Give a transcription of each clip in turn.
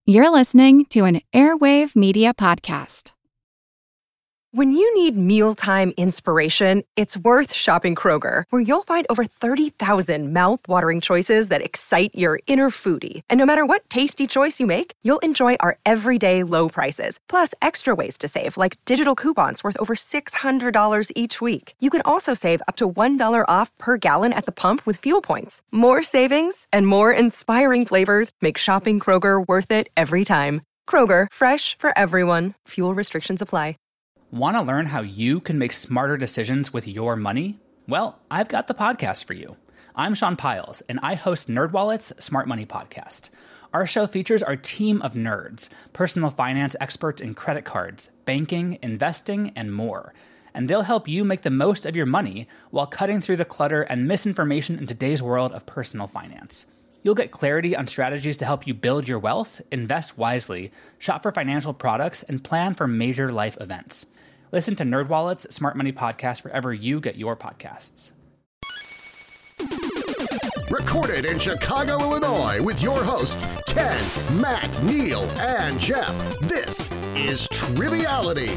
You're listening to an Airwave Media Podcast. When you need mealtime inspiration, it's worth shopping Kroger, where you'll find over 30,000 mouth-watering choices that excite your inner foodie. And no matter what tasty choice you make, you'll enjoy our everyday low prices, plus extra ways to save, like digital coupons worth over $600 each week. You can also save up to $1 off per gallon at the pump with fuel points. More savings and more inspiring flavors make shopping Kroger worth it every time. Kroger, fresh for everyone. Fuel restrictions apply. Want to learn how you can make smarter decisions with your money? Well, I've got the podcast for you. I'm Sean Piles, and I host NerdWallet's Smart Money Podcast. Our show features our team of nerds, personal finance experts in credit cards, banking, investing, and more. And they'll help you make the most of your money while cutting through the clutter and misinformation in today's world of personal finance. You'll get clarity on strategies to help you build your wealth, invest wisely, shop for financial products, and plan for major life events. Listen to NerdWallet's Smart Money Podcast wherever you get your podcasts. Recorded in Chicago, Illinois, with your hosts, Ken, Matt, Neil, and Jeff. This is Triviality.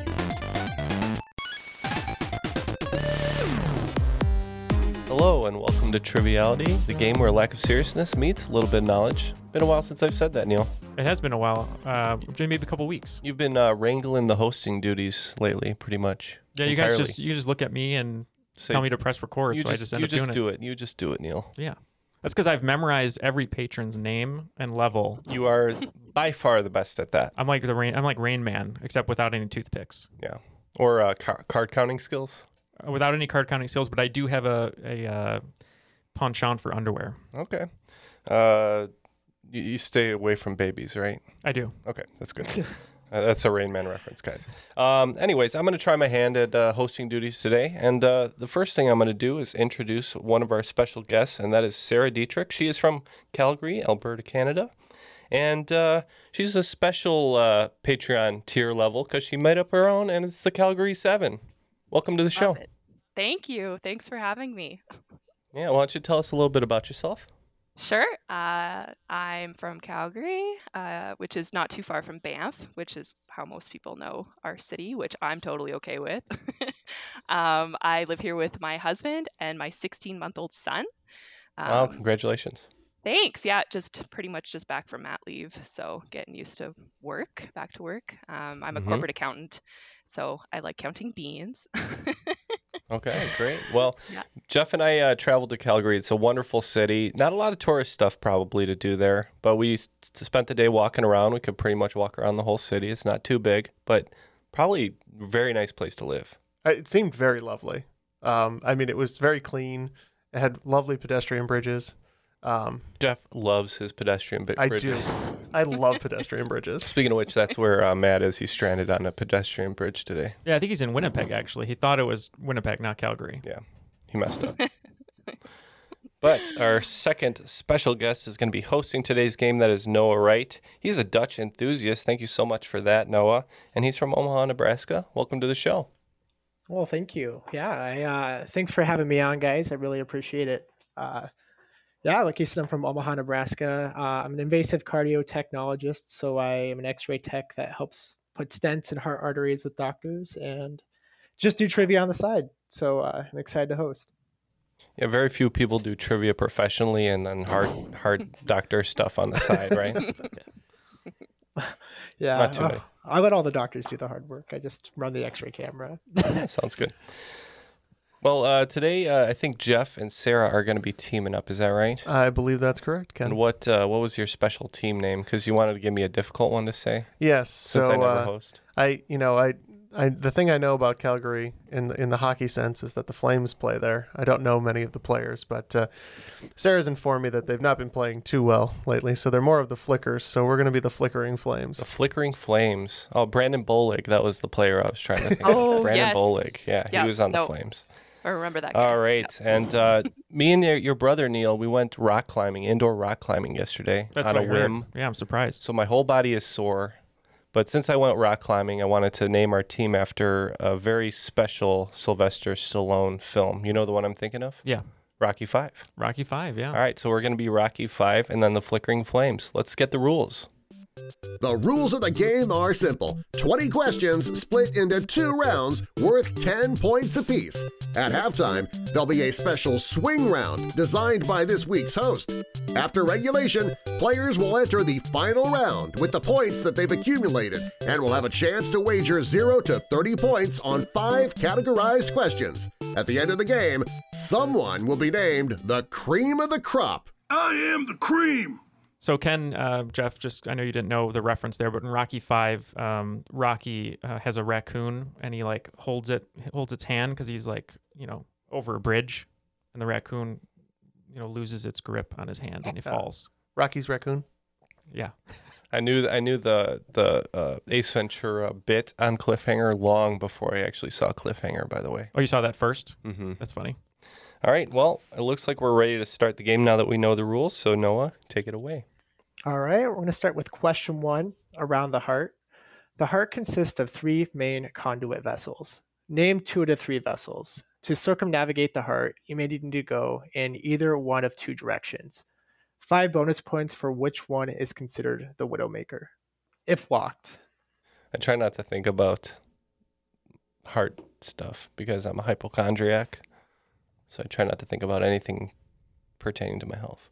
Hello and welcome to Triviality, the game where lack of seriousness meets a little bit of knowledge. Been a while since I've said that, Neil. It has been a while, maybe a couple weeks. You've been wrangling the hosting duties lately, pretty much. Yeah, entirely. you just look at me and tell me to press record, so I just end up doing it. You just do it, Neil. Yeah, that's because I've memorized every patron's name and level. You are by far the best at that. I'm like Rain Man, except without any toothpicks. Yeah, or card counting skills. Without any card counting skills, but I do have a penchant for underwear. Okay. You stay away from babies, right? I do. Okay, that's good. That's a Rain Man reference, guys. Anyways, I'm going to try my hand at hosting duties today. And the first thing I'm going to do is introduce one of our special guests, and that is Sarah Dietrich. She is from Calgary, Alberta, Canada. And she's a special Patreon tier level because she made up her own, and it's the Calgary 7. Welcome to the show. Thank you. Thanks for having me. Yeah, why don't you tell us a little bit about yourself? Sure. I'm from Calgary, which is not too far from Banff, which is how most people know our city, which I'm totally okay with. I live here with my husband and my 16-month-old son. Wow, congratulations. Thanks. Yeah, just pretty much just back from mat leave. So getting used to back to work. I'm a corporate accountant, so I like counting beans. Okay, great. Well, Yeah. Jeff and I traveled to Calgary. It's a wonderful city. Not a lot of tourist stuff probably to do there, but we spent the day walking around. We could pretty much walk around the whole city. It's not too big, but probably a very nice place to live. It seemed very lovely. It was very clean. It had lovely pedestrian bridges. Jeff loves his pedestrian bridges. I do. I love pedestrian bridges. Speaking of which, that's where Matt is. He's stranded on a pedestrian bridge today. Yeah, I think he's in Winnipeg, actually. He thought it was Winnipeg, not Calgary. Yeah, he messed up. But our second special guest is going to be hosting today's game. That is Noah Wright. He's a Dutch enthusiast. Thank you so much for that, Noah. And he's from Omaha, Nebraska. Welcome to the show. Well, thank you. Yeah, thanks for having me on, guys. I really appreciate it. Like you said, I'm from Omaha, Nebraska. I'm an invasive cardio technologist, so I am an X-ray tech that helps put stents in heart arteries with doctors and just do trivia on the side. So I'm excited to host. Yeah, very few people do trivia professionally and then hard doctor stuff on the side, right? Yeah, not too many. I let all the doctors do the hard work. I just run the X-ray camera. Sounds good. Well, today I think Jeff and Sarah are going to be teaming up. Is that right? I believe that's correct, Ken. And what was your special team name? Because you wanted to give me a difficult one to say. Yes. Since I never host. The thing I know about Calgary in the hockey sense is that the Flames play there. I don't know many of the players, but Sarah's informed me that they've not been playing too well lately, so they're more of the Flickers. So we're going to be the Flickering Flames. The Flickering Flames. Oh, Brandon Bolig. That was the player I was trying to think Oh, of. Brandon yes. Bolig. Yeah, he was on the Flames. I remember that guy. All right. And me and your brother, Neil, we went rock climbing, indoor rock climbing yesterday That's on what a I heard. whim. Yeah, I'm surprised. So my whole body is sore. But since I went rock climbing, I wanted to name our team after a very special Sylvester Stallone film. You know the one I'm thinking of? Yeah. Rocky V. Rocky V, yeah. All right, so we're going to be Rocky V and then the Flickering Flames. Let's get the rules. The rules of the game are simple. 20 questions split into 2 rounds worth 10 points apiece. At halftime, there'll be a special swing round designed by this week's host. After regulation, players will enter the final round with the points that they've accumulated and will have a chance to wager 0 to 30 points on 5 categorized questions. At the end of the game, someone will be named the cream of the crop. I am the cream! So Ken, Jeff, just I know you didn't know the reference there, but in Rocky V, Rocky has a raccoon and he like holds its hand because he's like, over a bridge, and the raccoon, loses its grip on his hand and he falls. Rocky's raccoon. Yeah. I knew the Ace Ventura bit on Cliffhanger long before I actually saw Cliffhanger, by the way. Oh, you saw that first? Mm-hmm. That's funny. All right, well, it looks like we're ready to start the game now that we know the rules, so Noah, take it away. All right, we're going to start with question 1, around the heart. The heart consists of 3 main conduit vessels. Name 2 of the 3 vessels. To circumnavigate the heart, you may need to go in either one of 2 directions. 5 bonus points for which one is considered the Widowmaker, if locked. I try not to think about heart stuff because I'm a hypochondriac, so I try not to think about anything pertaining to my health.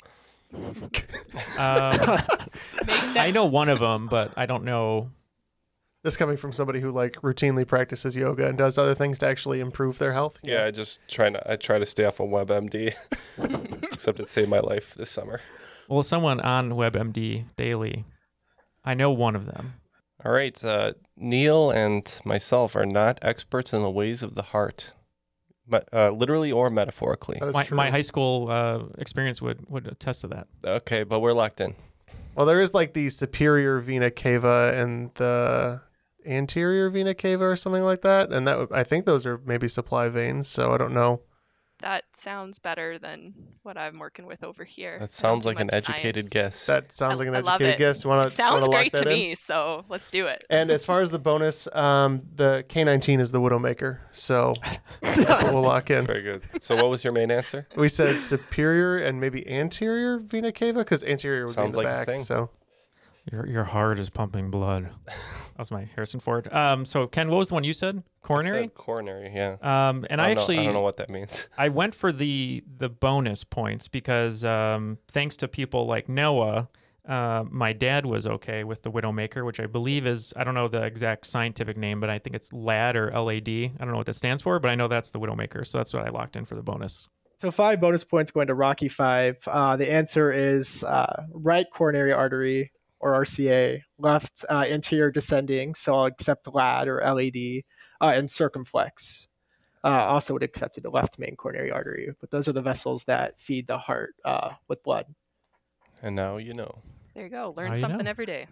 I know one of them, but I don't know. This coming from somebody who routinely practices yoga and does other things to actually improve their health. Yeah, I try to stay off of WebMD, except it saved my life this summer. Well, someone on WebMD daily, I know one of them. All right, Neil and myself are not experts in the ways of the heart. Literally or metaphorically. My high school experience would attest to that. Okay, but we're locked in. Well, there is the superior vena cava and the anterior vena cava or something like that, and I think those are maybe supply veins. So I don't know. That sounds better than what I'm working with over here. That sounds like an educated guess. That sounds like an I love educated it. guess. It sounds great to me, so let's do it. And as far as the bonus, the K19 is the Widowmaker, so that's what we'll lock in. Very good. So what was your main answer? We said superior and maybe anterior vena cava, because anterior would sounds be in the like back. A thing. So your heart is pumping blood. That was my Harrison Ford. So Ken, what was the one you said? Coronary? I said coronary, yeah. And I don't know what that means. I went for the bonus points because thanks to people like Noah, my dad was okay with the Widowmaker, which I believe is, I don't know the exact scientific name, but I think it's LAD or LAD. I don't know what that stands for, but I know that's the Widowmaker. So that's what I locked in for the bonus. So 5 bonus points going to Rocky V. The answer is right coronary artery, or RCA, left anterior descending, so I'll accept LAD or LAD, and circumflex. Also would accept the left main coronary artery, but those are the vessels that feed the heart with blood. And now you know. There you go. Learn something every day.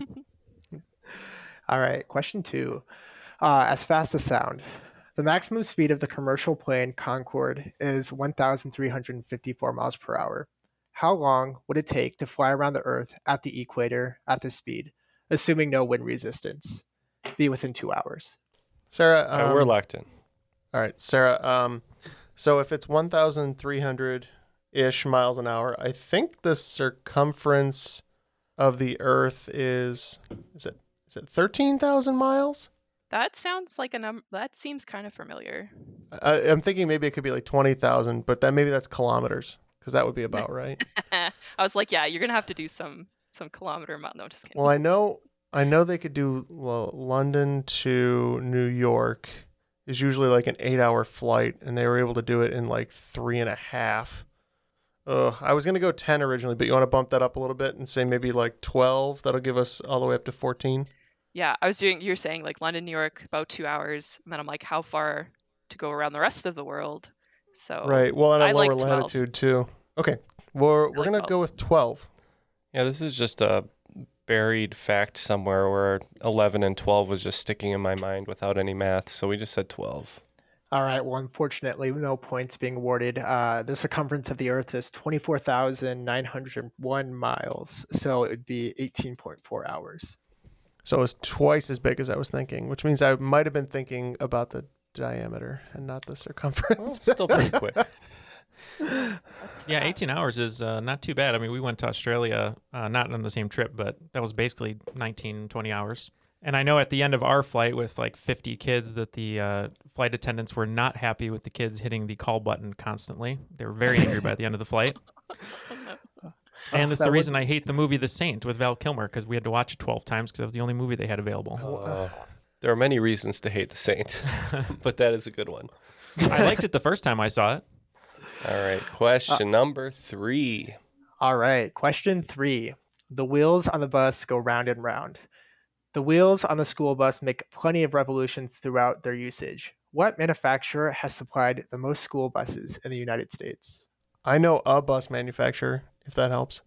All right, question 2. As fast as sound. The maximum speed of the commercial plane Concorde is 1,354 miles per hour. How long would it take to fly around the Earth at the equator at this speed, assuming no wind resistance? Be within 2 hours. Sarah, we're locked in. All right, Sarah. So if it's 1,300-ish miles an hour, I think the circumference of the Earth is it 13,000 miles? That sounds like a number. That seems kind of familiar. I'm thinking maybe it could be 20,000, but then maybe that's kilometers. Because that would be about right. I was like, yeah, you're gonna have to do some kilometer amount. No, just kidding. Well, I know they could do London to New York is usually an 8-hour flight, and they were able to do it in 3.5. I was gonna go 10 originally, but you want to bump that up a little bit and say maybe 12. That'll give us all the way up to 14. Yeah, you're saying London, New York, about 2 hours, and then I'm like, how far to go around the rest of the world? So right. Well, at a lower like 12. latitude too. Okay. We're going to go with 12. Yeah, this is just a buried fact somewhere where 11 and 12 was just sticking in my mind without any math. So we just said 12. All right. Well, unfortunately, no points being awarded. The circumference of the Earth is 24,901 miles. So it would be 18.4 hours. So it's twice as big as I was thinking, which means I might have been thinking about the diameter and not the circumference. Well, still pretty quick. Yeah, 18 hours is not too bad. I mean, we went to Australia, not on the same trip, but that was basically 19, 20 hours. And I know at the end of our flight with like 50 kids that the flight attendants were not happy with the kids hitting the call button constantly. They were very angry by the end of the flight. And it's the reason I hate the movie The Saint with Val Kilmer, because we had to watch it 12 times because that was the only movie they had available. There are many reasons to hate The Saint, but that is a good one. I liked it the first time I saw it. All right, question number 3. All right, question 3. The wheels on the bus go round and round. The wheels on the school bus make plenty of revolutions throughout their usage. What manufacturer has supplied the most school buses in the United States? I know a bus manufacturer, if that helps.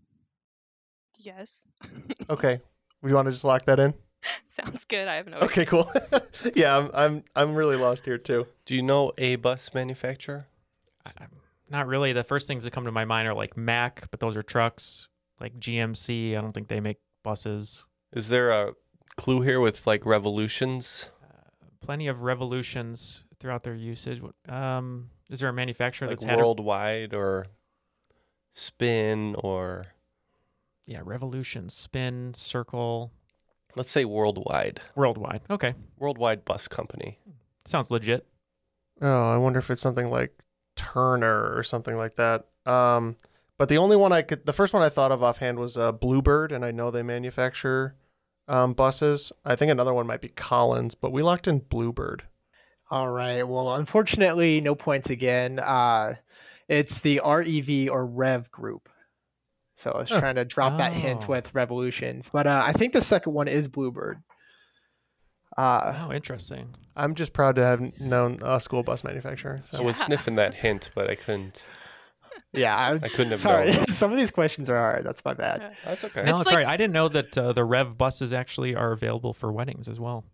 Yes. Okay. We want to just lock that in? Sounds good. I have no Okay, cool. Yeah, I'm really lost here too. Do you know a bus manufacturer? Not really. The first things that come to my mind are like Mack, but those are trucks. Like GMC, I don't think they make buses. Is there a clue here with like revolutions? Plenty of revolutions throughout their usage. Is there a manufacturer Like that's had Worldwide or Spin or... Yeah, Revolution, Spin, Circle. Let's say Worldwide. Worldwide. Okay. Worldwide Bus Company. Sounds legit. Oh, I wonder if it's something like Turner or something like that. But the only one the first one I thought of offhand was Bluebird, and I know they manufacture buses. I think another one might be Collins, but we locked in Bluebird. All right. Well, unfortunately, no points again. It's the REV or Rev Group. So I was trying to drop that hint with revolutions. But I think the second one is Bluebird. Oh, interesting. I'm just proud to have known a school bus manufacturer. So. I was sniffing that hint, but I couldn't. Yeah, I couldn't have sorry. known. Some of these questions are hard. That's my bad. That's okay. No, that's right. I didn't know that the Rev buses actually are available for weddings as well.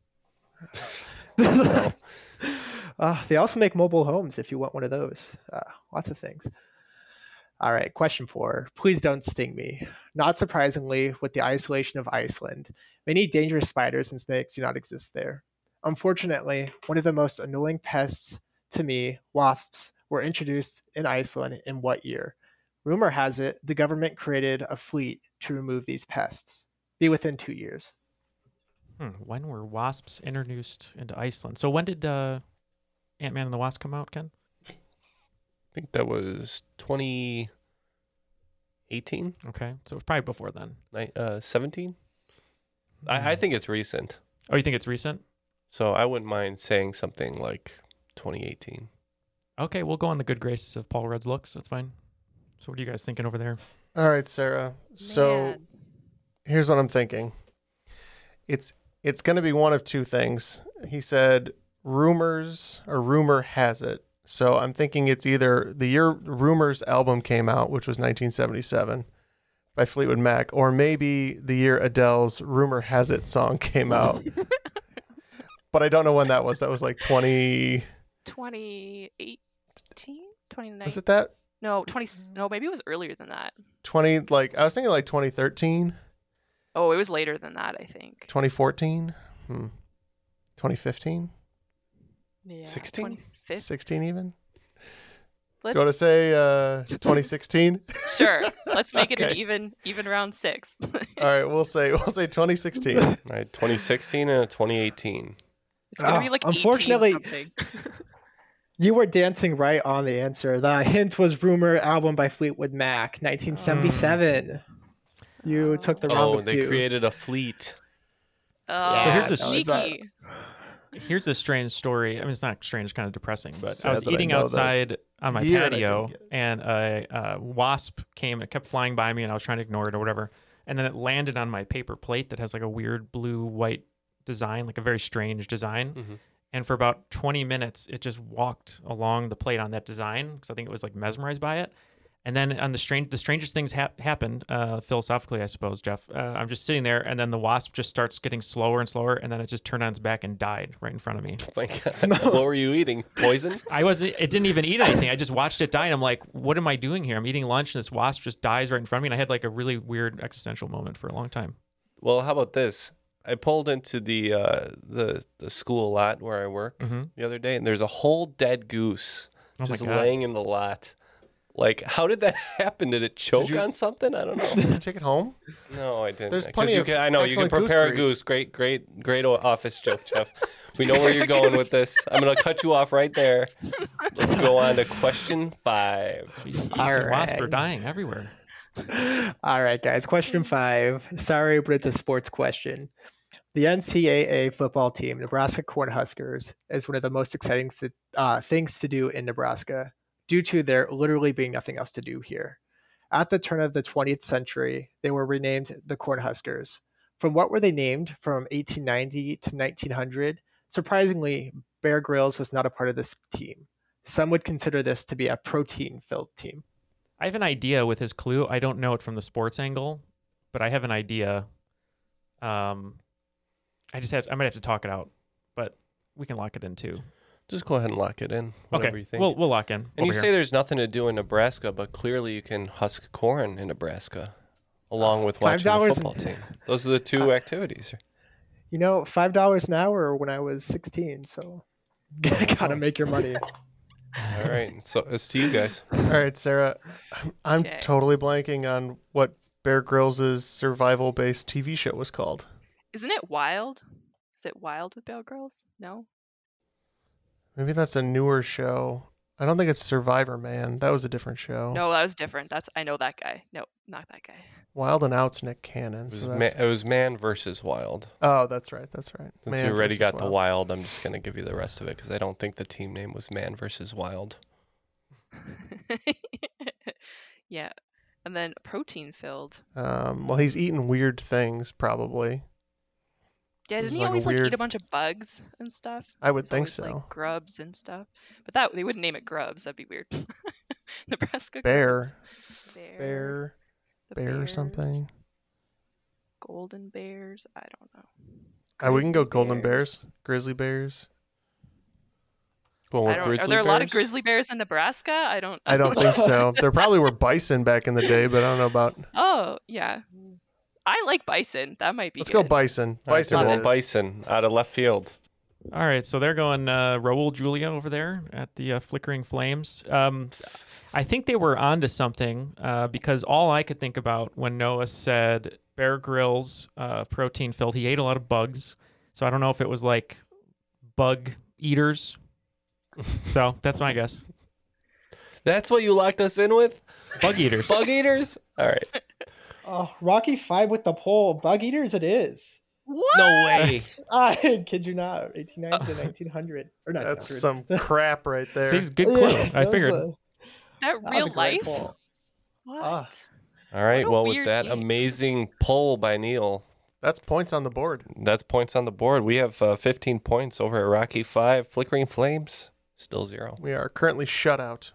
They also make mobile homes if you want one of those. Lots of things. All right, question 4. Please don't sting me. Not surprisingly, with the isolation of Iceland, many dangerous spiders and snakes do not exist there. Unfortunately, one of the most annoying pests to me, wasps, were introduced in Iceland in what year? Rumor has it the government created a fleet to remove these pests. Be within 2 years. When were wasps introduced into Iceland? So when did Ant-Man and the Wasp come out, Ken? I think that was 2018. Okay, so it was probably before then. 17? I think it's recent. Oh, you think it's recent? So I wouldn't mind saying something like 2018. Okay, we'll go on the good graces of Paul Rudd's looks. That's fine. So what are you guys thinking over there? All right, Sarah. So here's what I'm thinking. It's going to be one of two things. He said rumors or rumor has it. So I'm thinking it's either the year Rumors album came out, which was 1977 by Fleetwood Mac, or maybe the year Adele's Rumor Has It song came out. But I don't know when that was. That was like 2018? 2019? Was it that? No, maybe it was earlier than that. I was thinking like 2013. Oh, it was later than that, I think. 2014? 2015? Yeah. 16? 16 even? Let's... Do you want to say 2016? Sure. Let's make it Okay. an even round 6. All right, we'll say 2016. All right, 2016 and 2018. It's gonna be like unfortunately, 18 something. You were dancing right on the answer. The hint was Rumor album by Fleetwood Mac, 1977. You took the round of they 2. created a fleet. Oh, So here's a sneaky. Here's a strange story. I mean, it's not strange, it's kind of depressing, but Sad I was that I eating know that outside on my year and I patio, couldn't and a wasp came and kept flying by me, and I was trying to ignore it or whatever. And then it landed on my paper plate that has like a weird blue-white design, like a very strange design. Mm-hmm. And for about 20 minutes, it just walked along the plate on that design because I think it was like mesmerized by it. And then on the strangest things happened, philosophically, I suppose, Jeff. I'm just sitting there, and then the wasp just starts getting slower and slower, and then it just turned on its back and died right in front of me. Oh my God. What were you eating? Poison? It didn't even eat anything. I just watched it die, and I'm like, what am I doing here? I'm eating lunch, and this wasp just dies right in front of me, and I had like a really weird existential moment for a long time. Well, how about this? I pulled into the school lot where I work the other day, and there's a whole dead goose Oh my just God. laying in the lot. Like, how did that happen? Did it choke on something? I don't know. Did you take it home? No, I didn't. There's 'Cause plenty you of can, I know you can excellent prepare a goose goose. Great office joke, Jeff. We know where you're going with this. I'm gonna cut you off right there. Let's go on to question 5. Geese All and wasps are right. dying everywhere. All right, guys. Question 5. Sorry, but it's a sports question. The NCAA football team, Nebraska Cornhuskers, is one of the most exciting things to do in Nebraska due to there literally being nothing else to do here. At the turn of the 20th century, they were renamed the Cornhuskers. From what were they named from 1890 to 1900? Surprisingly, Bear Grylls was not a part of this team. Some would consider this to be a protein-filled team. I have an idea with his clue. I don't know it from the sports angle, but I have an idea. I might have to talk it out, but we can lock it in too. Just go ahead and lock it in. Whatever you think. We'll lock in. And you over say here. there's nothing to do in Nebraska, but clearly you can husk corn in Nebraska, along with watching the $5 football team. Those are the two activities. You know, $5 an hour when I was 16, so gotta make your money. All right, so it's to you guys. All right, Sarah. I'm Okay. totally blanking on what Bear Grylls' survival-based TV show was called. Isn't it Wild? Is it Wild with Bear Grylls? No. Maybe that's a newer show. I don't think it's Survivor Man. That was a different show. No, that was different. I know that guy. No, not that guy. Wild and Out's Nick Cannon. It was, So that's... it was Man versus Wild. Oh, that's right. That's right. Since Man you already versus got the Wild, I'm just going to give you the rest of it because I don't think the team name was Man versus Wild. Yeah. And then protein filled. Well, he's eating weird things, probably. Yeah, So doesn't it's he like a always like weird- eat a bunch of bugs and stuff? I would It's think always, so. like grubs and stuff. But that they wouldn't name it grubs. That'd be weird. Nebraska Bear. grubs. Bear. The Bear or bears, something. Golden bears. I don't know. We can go Grizzly Golden Bears. Grizzly Bears. Going with Are grizzly there a lot of bears? grizzly bears in Nebraska? I don't think so. There probably were bison back in the day, but I don't know about... Oh, yeah. I like bison. That might be Let's good. go bison. All right, Bison so it going is. Bison out of left field. All right, so they're going Raul Julia over there at the Flickering Flames. I think they were onto something because all I could think about when Noah said Bear Grylls protein filled, he ate a lot of bugs. So I don't know if it was like bug eaters. So that's my guess. That's what you locked us in with? Bug eaters. Bug eaters? All right. Oh, Rocky 5 with the pole. Bug eaters it is. What? No way. I kid you not. 1890 to 1900. Or 1900. That's some crap right there. See, good clue. Yeah, I that was figured. That that was real a great life? poll. What? Ah. All right. What a Well, with weird that game. amazing pull by Neil, That's points on the board. that's points on the board. We have 15 points over at Rocky 5. Flickering Flames, still 0. We are currently shut out.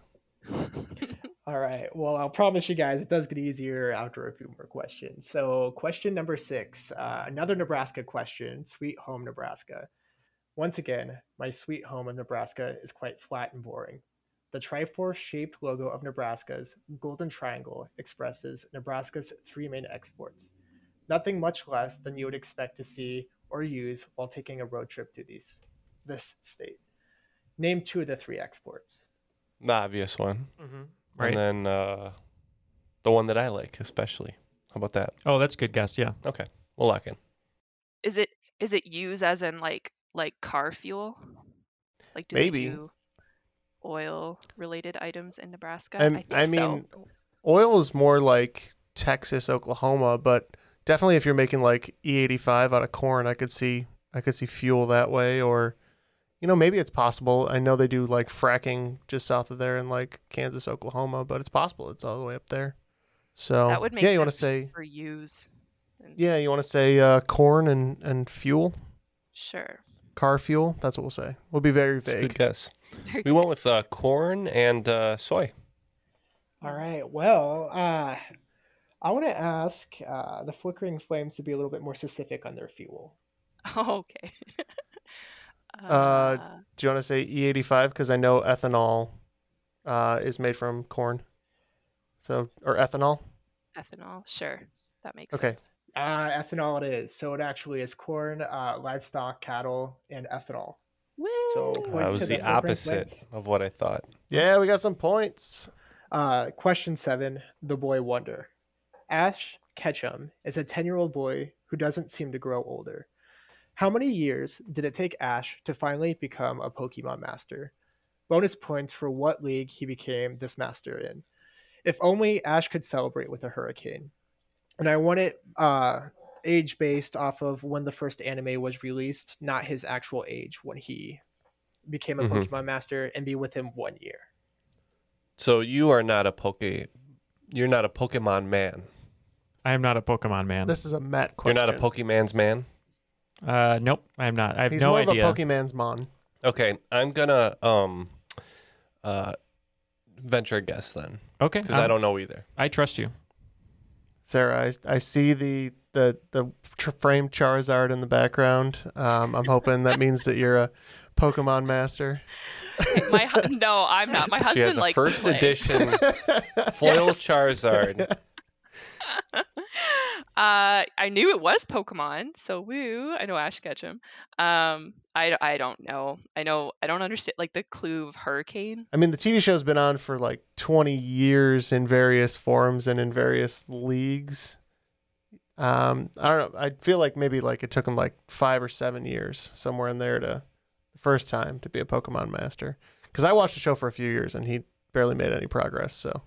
All right. Well, I'll promise you guys it does get easier after a few more questions. So, question number 6, another Nebraska question. Sweet home Nebraska. Once again, my sweet home of Nebraska is quite flat and boring. The Triforce-shaped logo of Nebraska's golden triangle expresses Nebraska's 3 main exports. Nothing much less than you would expect to see or use while taking a road trip to this state. Name 2 of the 3 exports. The obvious one. Mm-hmm. Right. And then the one that I like, especially. How about that? Oh, that's a good guess. Yeah. Okay. We'll lock in. Is it used as in like car fuel? Like do Maybe. they do oil related items in Nebraska? I think mean, so. oil is more like Texas, Oklahoma, but definitely if you're making like E85 out of corn, I could see fuel that way, or maybe it's possible. I know they do like fracking just south of there in like Kansas, Oklahoma, but it's possible it's all the way up there. So That would make yeah, sense you want to say for use. you want to say corn and fuel, Sure. car fuel. That's what we'll say. We'll be very It's a good vague. guess. We went with corn and soy. All right. Well, I want to ask the Flickering Flames to be a little bit more specific on their fuel. Oh, okay. Do you want to say E85? Because I know ethanol is made from corn. So, or ethanol? Ethanol. Sure. That makes Okay. sense. Ethanol it is. So it actually is corn, livestock, cattle, and ethanol. Woo! So That points was to the Flickering opposite Flames. of what I thought. Yeah, we got some points. Question 7, the boy wonder. Ash Ketchum is a 10-year-old boy who doesn't seem to grow older. How many years did it take Ash to finally become a Pokemon master? Bonus points for what league he became this master in. If only Ash could celebrate with a hurricane. And I want it age based off of when the first anime was released, not his actual age when he became a Pokemon master, and be with him 1 year. So you're not a Pokemon man. I am not a Pokemon man. This is a Matt question. You're not a Pokemon's man? Nope, I'm not. I have He's no more idea. of a Pokemon's mon. Okay, I'm gonna venture a guess then, Okay. because I don't know either. I trust you. Sarah, I see the framed Charizard in the background. I'm hoping that means that you're a Pokemon master. No, I'm not. My She husband has a likes first to play. edition foil Charizard. I knew it was Pokemon, so woo. I know Ash Ketchum. I don't know. I don't understand like the clue of hurricane. I mean, the TV show's been on for like 20 years in various forms and in various leagues. I don't know. I feel like maybe like it took him like 5 or 7 years, somewhere in there, the first time to be a Pokemon master. Because I watched the show for a few years and he barely made any progress. So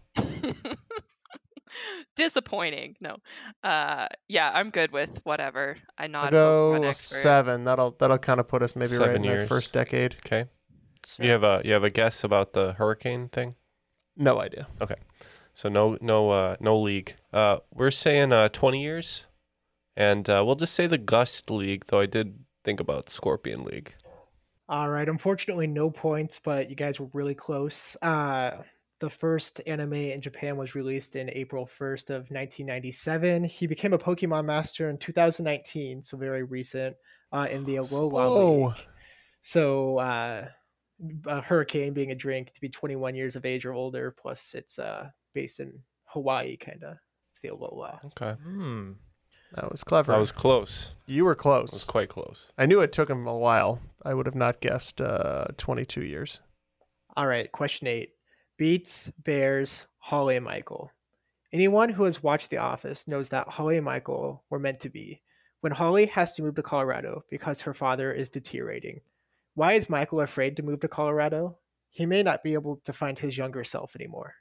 Disappointing. No. Yeah, I'm good with whatever. I'm I'll not a Pokemon go expert. 7. That'll kind of put us maybe right 7 in that years. first decade. Okay. Sure. You have a guess about the hurricane thing? No idea. Okay. So no league. We're saying 20 years, and we'll just say the Gust League. Though I did think about Scorpion League. All right. Unfortunately, no points, but you guys were really close. The first anime in Japan was released in April 1st of 1997. He became a Pokemon master in 2019, so very recent, in the Alola League. So Hurricane being a drink to be 21 years of age or older, plus it's based in Hawaii, kind of. It's the Alola. Okay. That was clever. That was close. You were close. It was quite close. I knew it took him a while. I would have not guessed 22 years. All right, question 8. Beats, Bears, Holly and Michael. Anyone who has watched The Office knows that Holly and Michael were meant to be. When Holly has to move to Colorado because her father is deteriorating, why is Michael afraid to move to Colorado? He may not be able to find his younger self anymore.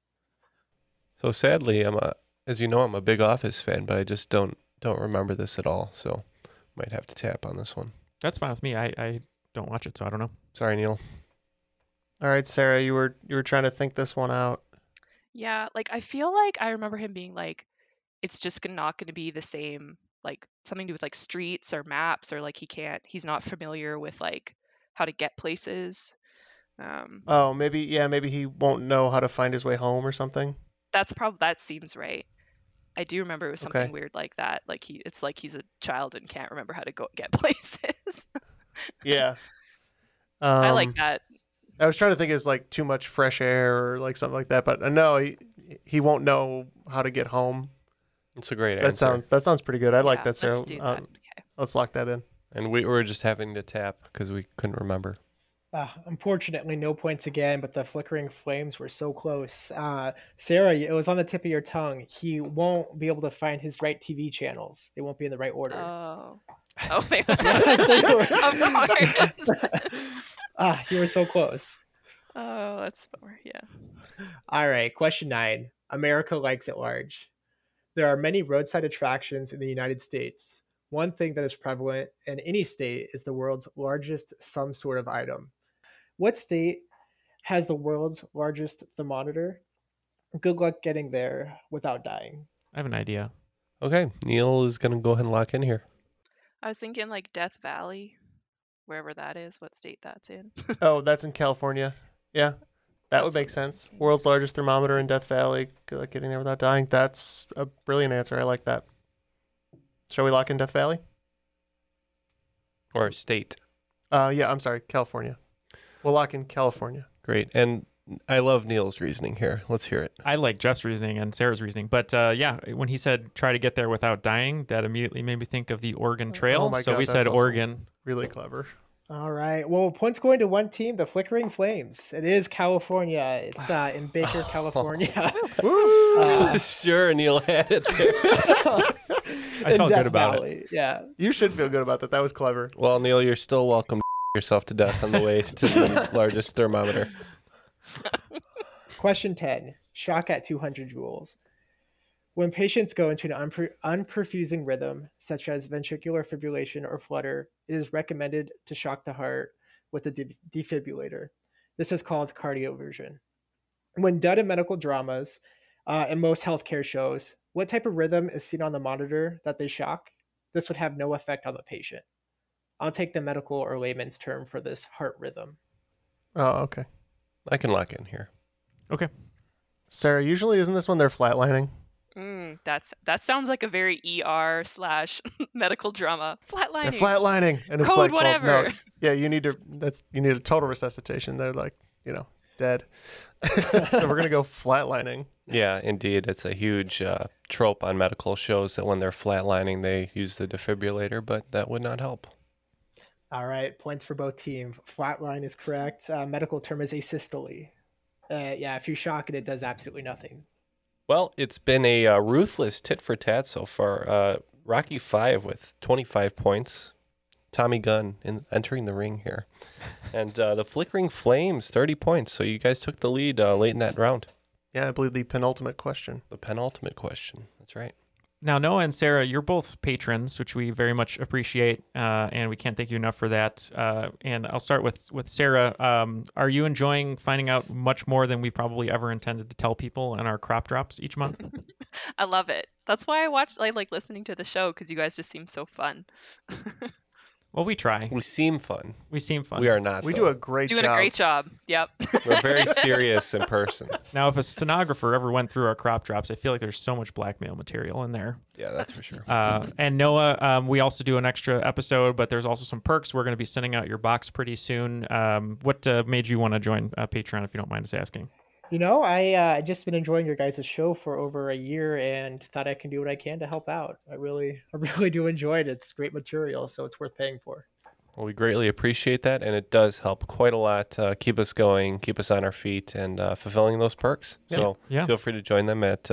So sadly, as you know, I'm a big Office fan, but I just don't remember this at all. So might have to tap on this one. That's fine with me. I don't watch it, so I don't know. Sorry, Neil. All right, Sarah, you were trying to think this one out. Yeah, like I feel like I remember him being like, it's just not going to be the same, like something to do with like streets or maps, or like he's not familiar with like how to get places. Maybe he won't know how to find his way home or something. That seems right. I do remember it was something Okay. weird like that. Like it's like he's a child and can't remember how to go get places. Yeah. I like that. I was trying to think it's like too much fresh air or like something like that, but no, he won't know how to get home. It's a great answer. That sounds pretty good. I like that, Sarah. Let's do that. Okay. Let's lock that in. And we were just having to tap because we couldn't remember. Unfortunately, no points again, but the flickering flames were so close. Sarah, it was on the tip of your tongue. He won't be able to find his right TV channels. They won't be in the right order. Oh my God. So Of course. you were so close. Oh, that's bummer. Yeah. All right, question 9. America likes it large. There are many roadside attractions in the United States. One thing that is prevalent in any state is the world's largest some sort of item. What state has the world's largest thermometer? Good luck getting there without dying. I have an idea. Okay, Neil is going to go ahead and lock in here. I was thinking like Death Valley, wherever that is, what state that's in. Oh, that's in California. Yeah, that would make sense. World's largest thermometer in Death Valley. Good luck getting there without dying. That's a brilliant answer. I like that. Shall we lock in Death Valley? Or state. Yeah, I'm sorry, California. We'll lock in California. Great. And I love Neil's reasoning here. Let's hear it. I like Jeff's reasoning and Sarah's reasoning. But yeah, when he said try to get there without dying, that immediately made me think of the Oregon Trail. Oh my so God, we that's said also Oregon. Really clever. All right. Well, points going to one team, the Flickering Flames. It is California. It's in Baker, California. Sure, Neil had it there. I felt Death good about Valley. it. Yeah. You should feel good about that. That was clever. Well, Neil, you're still welcome to yourself to death on the way to the largest thermometer. Question 10. Shock at 200 joules. When patients go into an unperfusing rhythm, such as ventricular fibrillation or flutter, it is recommended to shock the heart with a defibrillator. This is called cardioversion. When done in medical dramas and most healthcare shows, what type of rhythm is seen on the monitor that they shock? This would have no effect on the patient. I'll take the medical or layman's term for this heart rhythm. Oh, okay. I can lock in here. Okay. Sarah, usually isn't this when they're flatlining? That sounds like a very ER / medical drama. Flatlining. They're flatlining, and it's Code like, whatever. well, no, yeah, you need a total resuscitation. They're like, dead. So we're gonna go flatlining. Yeah, indeed. It's a huge trope on medical shows that when they're flatlining, they use the defibrillator, but that would not help. All right, points for both teams. Flatline is correct. Medical term is asystole. Yeah, if you shock it, it does absolutely nothing. Well, it's been a ruthless tit for tat so far. Rocky 5 with 25 points. Tommy Gunn entering the ring here. And the Flickering Flames, 30 points. So you guys took the lead late in that round. Yeah, I believe the penultimate question. The penultimate question. That's right. Now, Noah and Sarah, you're both patrons, which we very much appreciate, and we can't thank you enough for that. And I'll start with Sarah. Are you enjoying finding out much more than we probably ever intended to tell people in our crop drops each month? I love it. That's why I like listening to the show, because you guys just seem so fun. Well, we try. We seem fun. We seem fun. We are not. We though. do a great Doing job. a great job. Yep. We're very serious in person. Now, if a stenographer ever went through our crop drops, I feel like there's so much blackmail material in there. Yeah, that's for sure. And Noah, we also do an extra episode, but there's also some perks. We're going to be sending out your box pretty soon. What made you want to join Patreon, if you don't mind us asking? I just been enjoying your guys' show for over a year and thought I can do what I can to help out. I really do enjoy it. It's great material, so it's worth paying for. Well, we greatly appreciate that, and it does help quite a lot keep us going, keep us on our feet, and fulfilling those perks. Yeah. So Yeah. feel free to join them at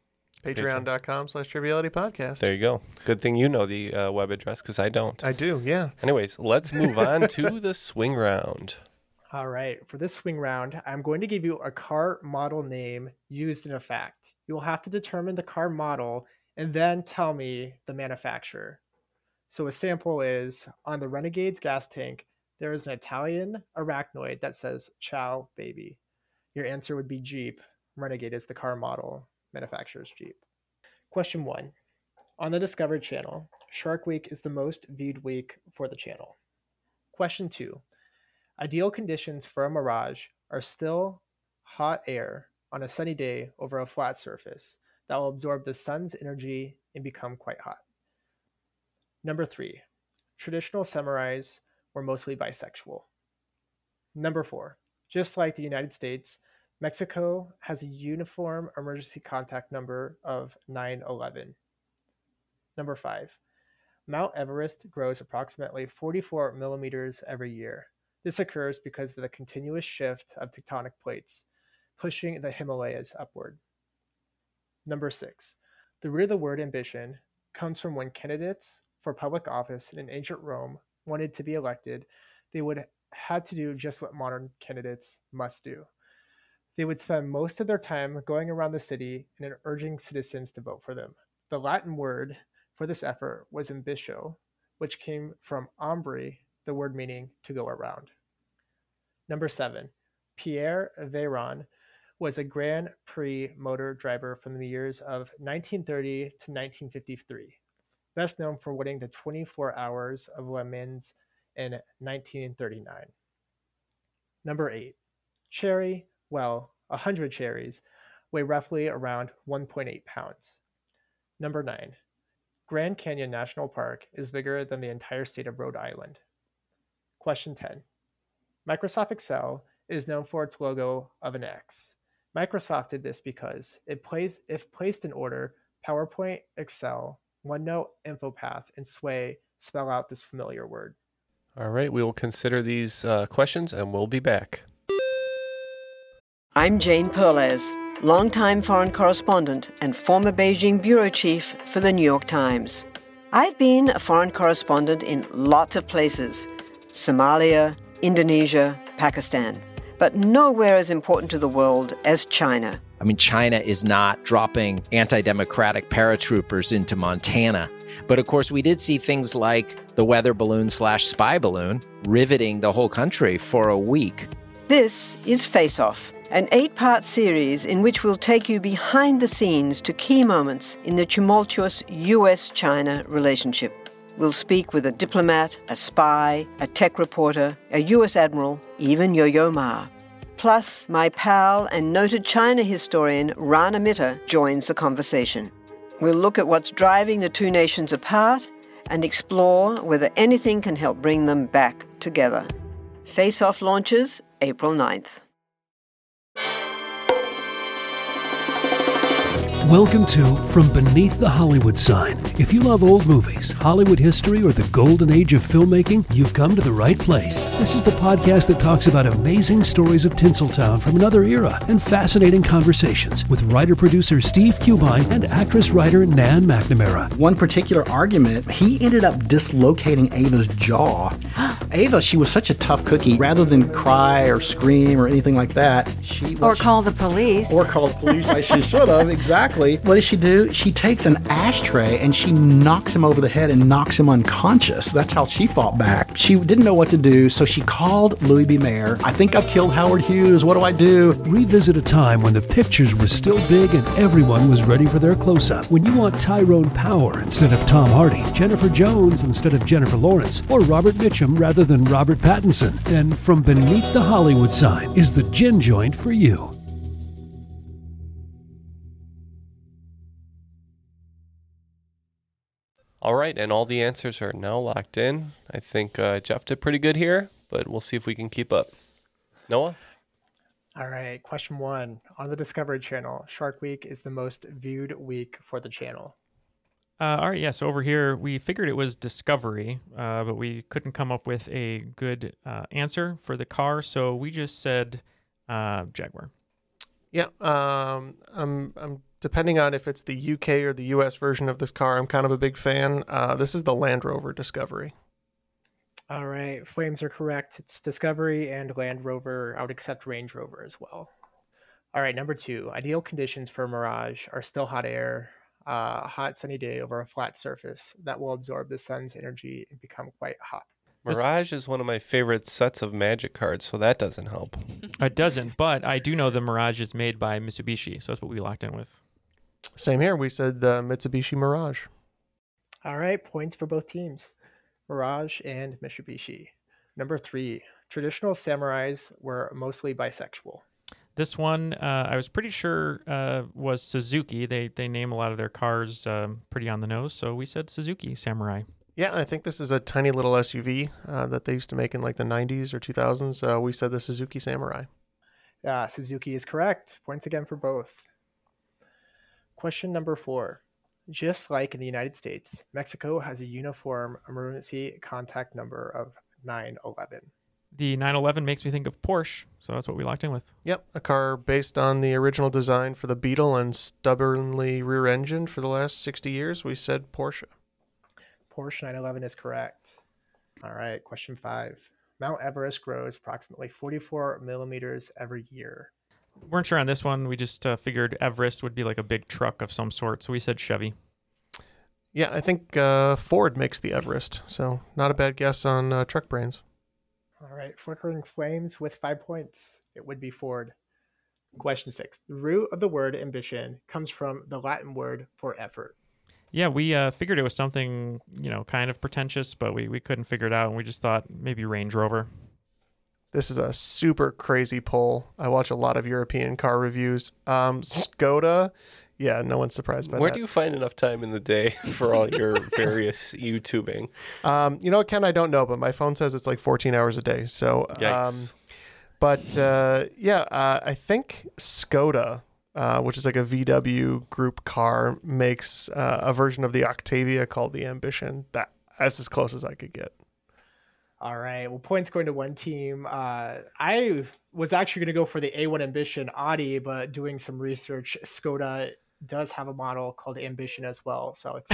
Patreon.com/trivialitypodcast. There you go. Good thing you know the web address, because I don't. I do, yeah. Anyways, let's move on to the swing round. All right, for this swing round, I'm going to give you a car model name used in a fact. You will have to determine the car model and then tell me the manufacturer. So a sample is, on the Renegade's gas tank, there is an Italian arachnoid that says, "Ciao, baby." Your answer would be Jeep. Renegade is the car model. Manufacturer's Jeep. Question 1. On the Discovery Channel, Shark Week is the most viewed week for the channel. Question 2. Ideal conditions for a mirage are still hot air on a sunny day over a flat surface that will absorb the sun's energy and become quite hot. Number 3. Traditional samurais were mostly bisexual. Number 4. Just like the United States, Mexico has a uniform emergency contact number of 911. Number 5. Mount Everest grows approximately 44 millimeters every year. This occurs because of the continuous shift of tectonic plates, pushing the Himalayas upward. Number 6. The root of the word ambition comes from when candidates for public office in ancient Rome wanted to be elected, they would had to do just what modern candidates must do. They would spend most of their time going around the city and urging citizens to vote for them. The Latin word for this effort was ambitio, which came from ambri, the word meaning to go around. Number 7. Pierre Véron was a Grand Prix motor driver from the years of 1930 to 1953, best known for winning the 24 Hours of Le Mans in 1939. Number 8. Cherry, 100 cherries weigh roughly around 1.8 pounds. Number 9. Grand Canyon National Park is bigger than the entire state of Rhode Island. Question 10. Microsoft Excel is known for its logo of an X. Microsoft did this because if placed in order, PowerPoint, Excel, OneNote, InfoPath, and Sway spell out this familiar word. All right, we will consider these questions and we'll be back. I'm Jane Perlez, longtime foreign correspondent and former Beijing bureau chief for the New York Times. I've been a foreign correspondent in lots of places: Somalia, Indonesia, Pakistan, but nowhere as important to the world as China. I mean, China is not dropping anti-democratic paratroopers into Montana. But of course, we did see things like the weather balloon / spy balloon riveting the whole country for a week. This is Face Off, an 8-part series in which we'll take you behind the scenes to key moments in the tumultuous U.S.-China relationship. We'll speak with a diplomat, a spy, a tech reporter, a U.S. admiral, even Yo-Yo Ma. Plus, my pal and noted China historian Rana Mitter joins the conversation. We'll look at what's driving the two nations apart and explore whether anything can help bring them back together. Face Off launches April 9th. Welcome to From Beneath the Hollywood Sign. If you love old movies, Hollywood history, or the golden age of filmmaking, you've come to the right place. This is the podcast that talks about amazing stories of Tinseltown from another era and fascinating conversations with writer-producer Steve Cubine and actress-writer Nan McNamara. One particular argument, he ended up dislocating Ava's jaw. Ava, she was such a tough cookie. Rather than cry or scream or anything like that, Or call the police. Like she should have, exactly. What does she do? She takes an ashtray and she knocks him over the head and knocks him unconscious. That's how she fought back. She didn't know what to do, so she called Louis B. Mayer. I think I've killed Howard Hughes. What do I do? Revisit a time when the pictures were still big and everyone was ready for their close-up. When you want Tyrone Power instead of Tom Hardy, Jennifer Jones instead of Jennifer Lawrence, or Robert Mitchum rather than Robert Pattinson, then From Beneath the Hollywood Sign is the gin joint for you. All right, and all the answers are now locked in. I think Jeff did pretty good here, but we'll see if we can keep up. Noah? All right, question 1. On the Discovery Channel, Shark Week is the most viewed week for the channel. All right, yeah, so over here, we figured it was Discovery, but we couldn't come up with a good answer for the car, so we just said Jaguar. Yeah, I'm depending on if it's the UK or the US version of this car, I'm kind of a big fan. This is the Land Rover Discovery. All right, Flames are correct. It's Discovery and Land Rover. I would accept Range Rover as well. All right, number 2. Ideal conditions for Mirage are still hot air, hot sunny day over a flat surface that will absorb the sun's energy and become quite hot. Mirage is one of my favorite sets of Magic cards, so that doesn't help. It doesn't, but I do know the Mirage is made by Mitsubishi, so that's what we locked in with. Same here. We said Mitsubishi Mirage. All right, points for both teams. Mirage and Mitsubishi. Number 3. Traditional samurais were mostly bisexual. This one, I was pretty sure was Suzuki. They name a lot of their cars pretty on the nose, so we said Suzuki Samurai. Yeah, I think this is a tiny little SUV that they used to make in like the 90s or 2000s. We said the Suzuki Samurai. Suzuki is correct. Points again for both. Question number 4. Just like in the United States, Mexico has a uniform emergency contact number of 911. The 911 makes me think of Porsche, so that's what we locked in with. Yep, a car based on the original design for the Beetle and stubbornly rear-engined for the last 60 years. We said Porsche. Porsche 911 is correct. All right, question 5. Mount Everest grows approximately 44 millimeters every year. Weren't sure on this one. We just figured Everest would be like a big truck of some sort, so we said Chevy. Yeah, I think Ford makes the Everest, so not a bad guess on truck brands. All right, flickering flames with 5 points. It would be Ford. Question 6. The root of the word ambition comes from the Latin word for effort. Yeah, we figured it was something, kind of pretentious, but we couldn't figure it out, and we just thought maybe Range Rover. This is a super crazy poll. I watch a lot of European car reviews. Skoda, yeah, no one's surprised by that. Where do you find enough time in the day for all your various YouTubing? Ken, I don't know, but my phone says it's like 14 hours a day. So, Yikes. I think Skoda, which is like a VW group car, makes a version of the Octavia called the Ambition. That's as close as I could get. All right. Well, points going to one team. I was actually going to go for the A1 Ambition Audi, but doing some research, Skoda does have a model called Ambition as well. So it's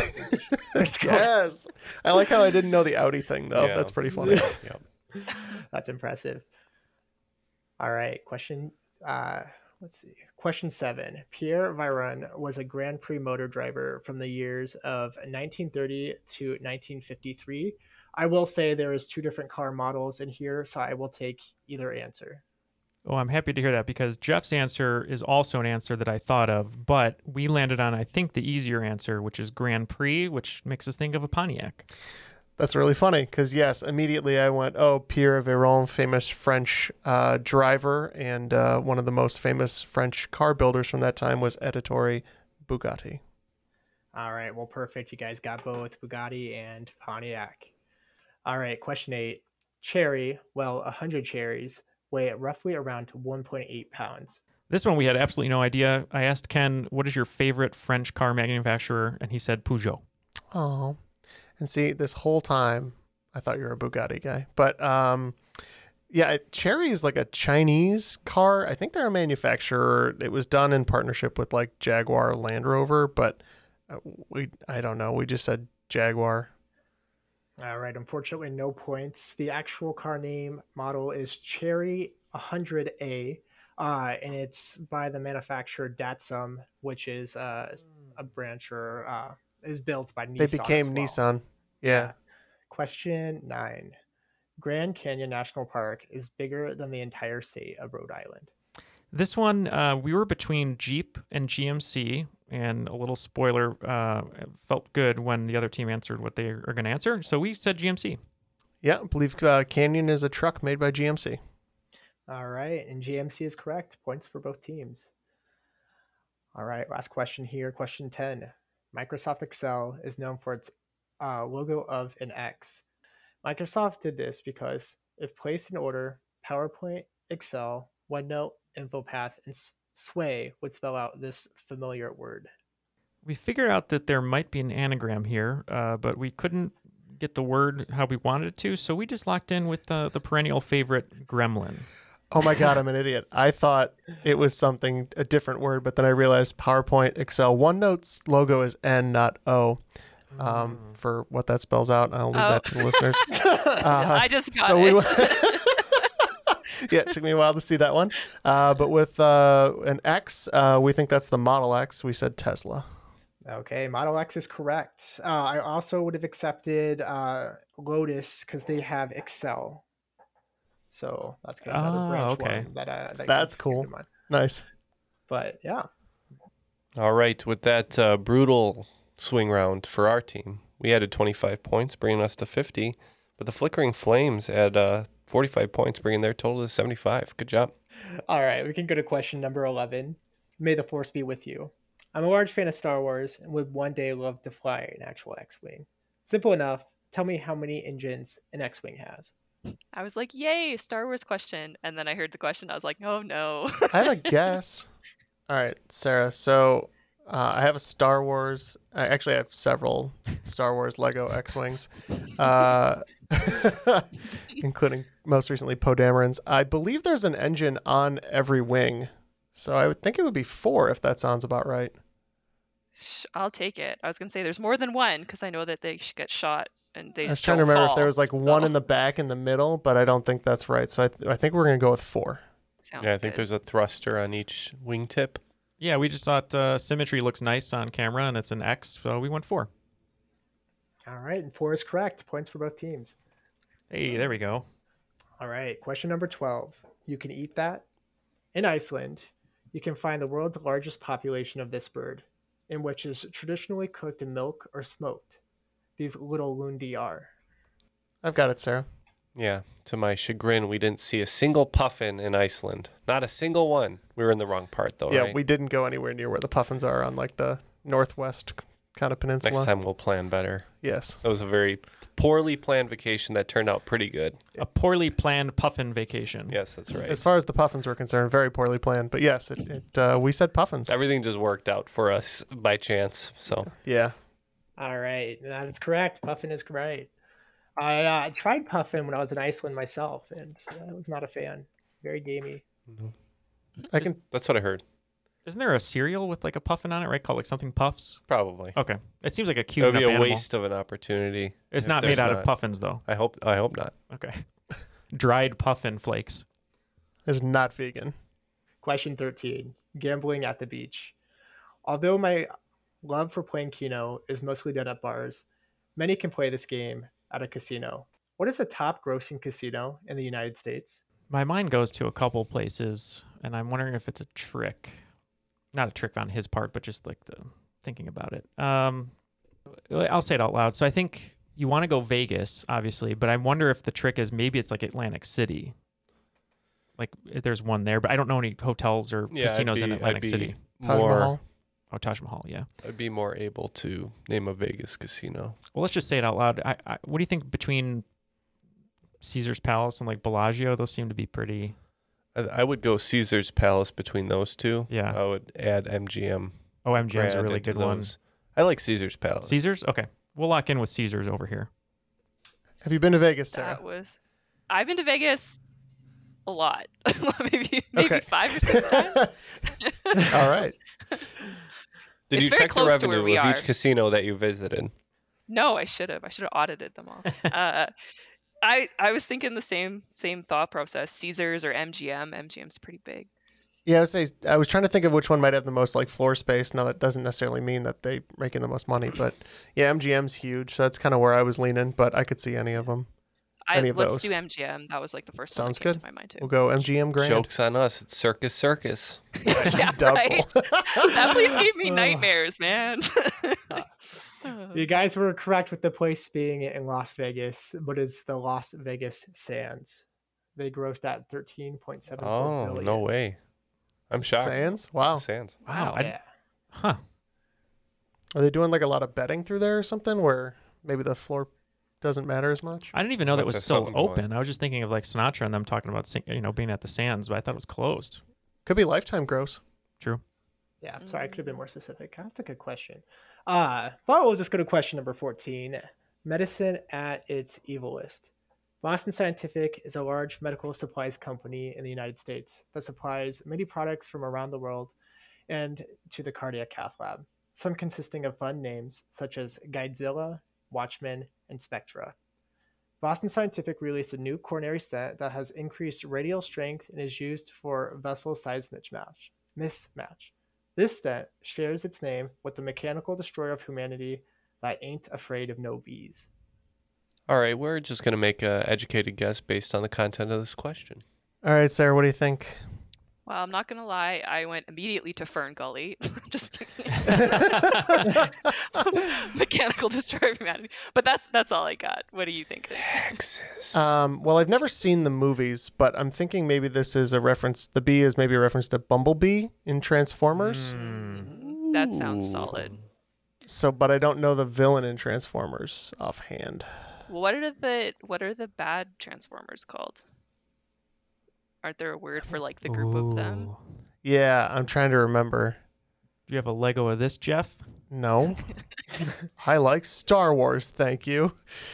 yes. I like how I didn't know the Audi thing, though. Yeah. That's pretty funny. Yeah. That's impressive. All right. Question. Let's see. Question 7. Pierre Viron was a Grand Prix motor driver from the years of 1930 to 1953. I will say there is 2 different car models in here, so I will take either answer. Oh, I'm happy to hear that because Jeff's answer is also an answer that I thought of, but we landed on, I think, the easier answer, which is Grand Prix, which makes us think of a Pontiac. That's really funny because, yes, immediately I went, Pierre Viron, famous French driver, and one of the most famous French car builders from that time was Editore Bugatti. All right, well, perfect. You guys got both Bugatti and Pontiac. All right, question 8. Cherry, 100 cherries weigh roughly around 1.8 pounds. This one we had absolutely no idea. I asked Ken, what is your favorite French car manufacturer? And he said Peugeot. Oh. And see, this whole time, I thought you were a Bugatti guy. But, Cherry is like a Chinese car. I think they're a manufacturer. It was done in partnership with like Jaguar Land Rover, but I don't know. We just said Jaguar. All right, unfortunately, no points. The actual car name model is Cherry 100A, and it's by the manufacturer Datsun, which is a branch or is built by Nissan. They became Nissan. Yeah. Question 9. Grand Canyon National Park is bigger than the entire state of Rhode Island. This one, we were between Jeep and GMC, and a little spoiler, felt good when the other team answered what they are going to answer. So we said GMC. Yeah, I believe Canyon is a truck made by GMC. All right, and GMC is correct. Points for both teams. All right, last question here. Question 10. Microsoft Excel is known for its logo of an X. Microsoft did this because if placed in order, PowerPoint, Excel, OneNote, InfoPath, and Sway would spell out this familiar word. We figured out that there might be an anagram here, but we couldn't get the word how we wanted it to, so we just locked in with the perennial favorite, gremlin. Oh my God, I'm an idiot. I thought it was a different word, but then I realized PowerPoint, Excel, OneNote's logo is N, not O. For what that spells out, I'll leave that to the listeners. I just got it. Yeah, it took me a while to see that one. But with an X, we think that's the Model X. We said Tesla. Okay, Model X is correct. I also would have accepted Lotus because they have Excel. So that's kind of another branch one that that's cool. Nice. But yeah. All right, with that brutal swing round for our team, we added 25 points, bringing us to 50. But the Flickering Flames had 45 points, bringing their total to 75. Good job. All right, we can go to question number 11. May the force be with you. I'm a large fan of Star Wars and would one day love to fly an actual X-Wing. Simple enough. Tell me how many engines an X-Wing has. I was like, yay, Star Wars question. And then I heard the question. I was like, oh, no. I have a guess. All right, Sarah. So I have a Star Wars. I actually have several Star Wars Lego X-Wings, including most recently Poe Dameron's. I believe there's an engine on every wing. So I would think it would be 4 if that sounds about right. I'll take it. I was going to say there's more than one because I know that they get shot and they I was trying to remember if there was like one in the back in the middle, but I don't think that's right. So I think we're going to go with 4. Sounds I think there's a thruster on each wingtip. Yeah, we just thought symmetry looks nice on camera, and it's an X, so we went 4. All right, and 4 is correct. Points for both teams. Hey, there we go. All right, question number 12. You can eat that? In Iceland, you can find the world's largest population of this bird, in which is traditionally cooked in milk or smoked. These little lundi are. I've got it, Sarah. Yeah, to my chagrin, we didn't see a single puffin in Iceland. Not a single one. We were in the wrong part, though, Yeah, right? we didn't go anywhere near where the puffins are on like the northwest kind of peninsula. Next time we'll plan better. Yes. It was a very poorly planned vacation that turned out pretty good. A poorly planned puffin vacation. Yes, that's right. As far as the puffins were concerned, very poorly planned. But yes, we said puffins. Everything just worked out for us by chance. So yeah. All right, that is correct. Puffin is correct. I tried Puffin when I was in Iceland myself, and I was not a fan. Very gamey. That's what I heard. Isn't there a cereal with like a puffin on it, right? Called like something Puffs? Probably. Okay. It seems like a cute It would be a animal. waste of an opportunity. It's if not there's made out of puffins, though. I hope not. Okay. Dried puffin flakes. Is not vegan. Question 13. Gambling at the beach. Although my love for playing Keno is mostly done at bars, many can play this game at a casino. What is the top grossing casino in the United States? My mind goes to a couple places, and I'm wondering if it's a trick. Not a trick on his part, but just like the thinking about it. I'll say it out loud. So I think you want to go Vegas, obviously, but I wonder if the trick is maybe it's like Atlantic City. Like there's one there, but I don't know any hotels or casinos in Atlantic City. Taj Mahal. Oh, Taj Mahal, yeah. I'd be more able to name a Vegas casino. Well, let's just say it out loud. What do you think between Caesar's Palace and like Bellagio? Those seem to be pretty... I would go Caesar's Palace between those two. Yeah. I would add MGM. Oh, MGM's a Grand really into good one. those. I like Caesar's Palace. Caesar's? Okay. We'll lock in with Caesar's over here. Have you been to Vegas, Sarah? I've been to Vegas a lot. maybe Okay. 5 or 6 times. All right. Did It's you very check the close to where revenue we of are. each casino that you visited? No, I should have. Audited them all. I was thinking the same thought process. Caesars or MGM. MGM's pretty big. Yeah, I was trying to think of which one might have the most like floor space. Now that doesn't necessarily mean that they're making the most money, but yeah, MGM's huge, so that's kind of where I was leaning. But I could see any of them. Let's do MGM. That was like the first Sounds one that came good. to my mind too. We'll go MGM Grand. Joke's on us. It's Circus. Yeah, right. That place gave me nightmares, man. You guys were correct with the place being in Las Vegas, but it's the Las Vegas Sands. They grossed at $13.7 Oh, billion. no way. I'm shocked. Sands? Wow. Sands. Wow. Yeah. Huh. Are they doing like a lot of betting through there or something where maybe the floor doesn't matter as much? I didn't even know that Must was have still something going. open. I was just thinking of like Sinatra and them talking about being at the Sands, but I thought it was closed. Could be lifetime gross. True. Yeah, I'm sorry, I could have been more specific. That's a good question. But we'll just go to question number 14. Medicine at its evilest. Boston Scientific is a large medical supplies company in the United States that supplies many products from around the world and to the cardiac cath lab, some consisting of fun names such as Guidezilla, Watchman, and Spectra. Boston Scientific released a new coronary stent that has increased radial strength and is used for vessel size mismatch. This stent shares its name with the mechanical destroyer of humanity that ain't afraid of no bees. All right, we're just going to make an educated guess based on the content of this question. All right, Sarah, what do you think? Well, I'm not gonna lie. I went immediately to Fern Gully. Just kidding. Mechanical destroyer of humanity. But that's all I got. What do you think? Texas. Well, I've never seen the movies, but I'm thinking maybe this is a reference. The bee is maybe a reference to Bumblebee in Transformers. That sounds solid. So, but I don't know the villain in Transformers offhand. Well, what are the bad Transformers called? Aren't there a word for like the group of them? Yeah, I'm trying to remember. Do you have a Lego of this, Jeff? No. I like Star Wars, thank you.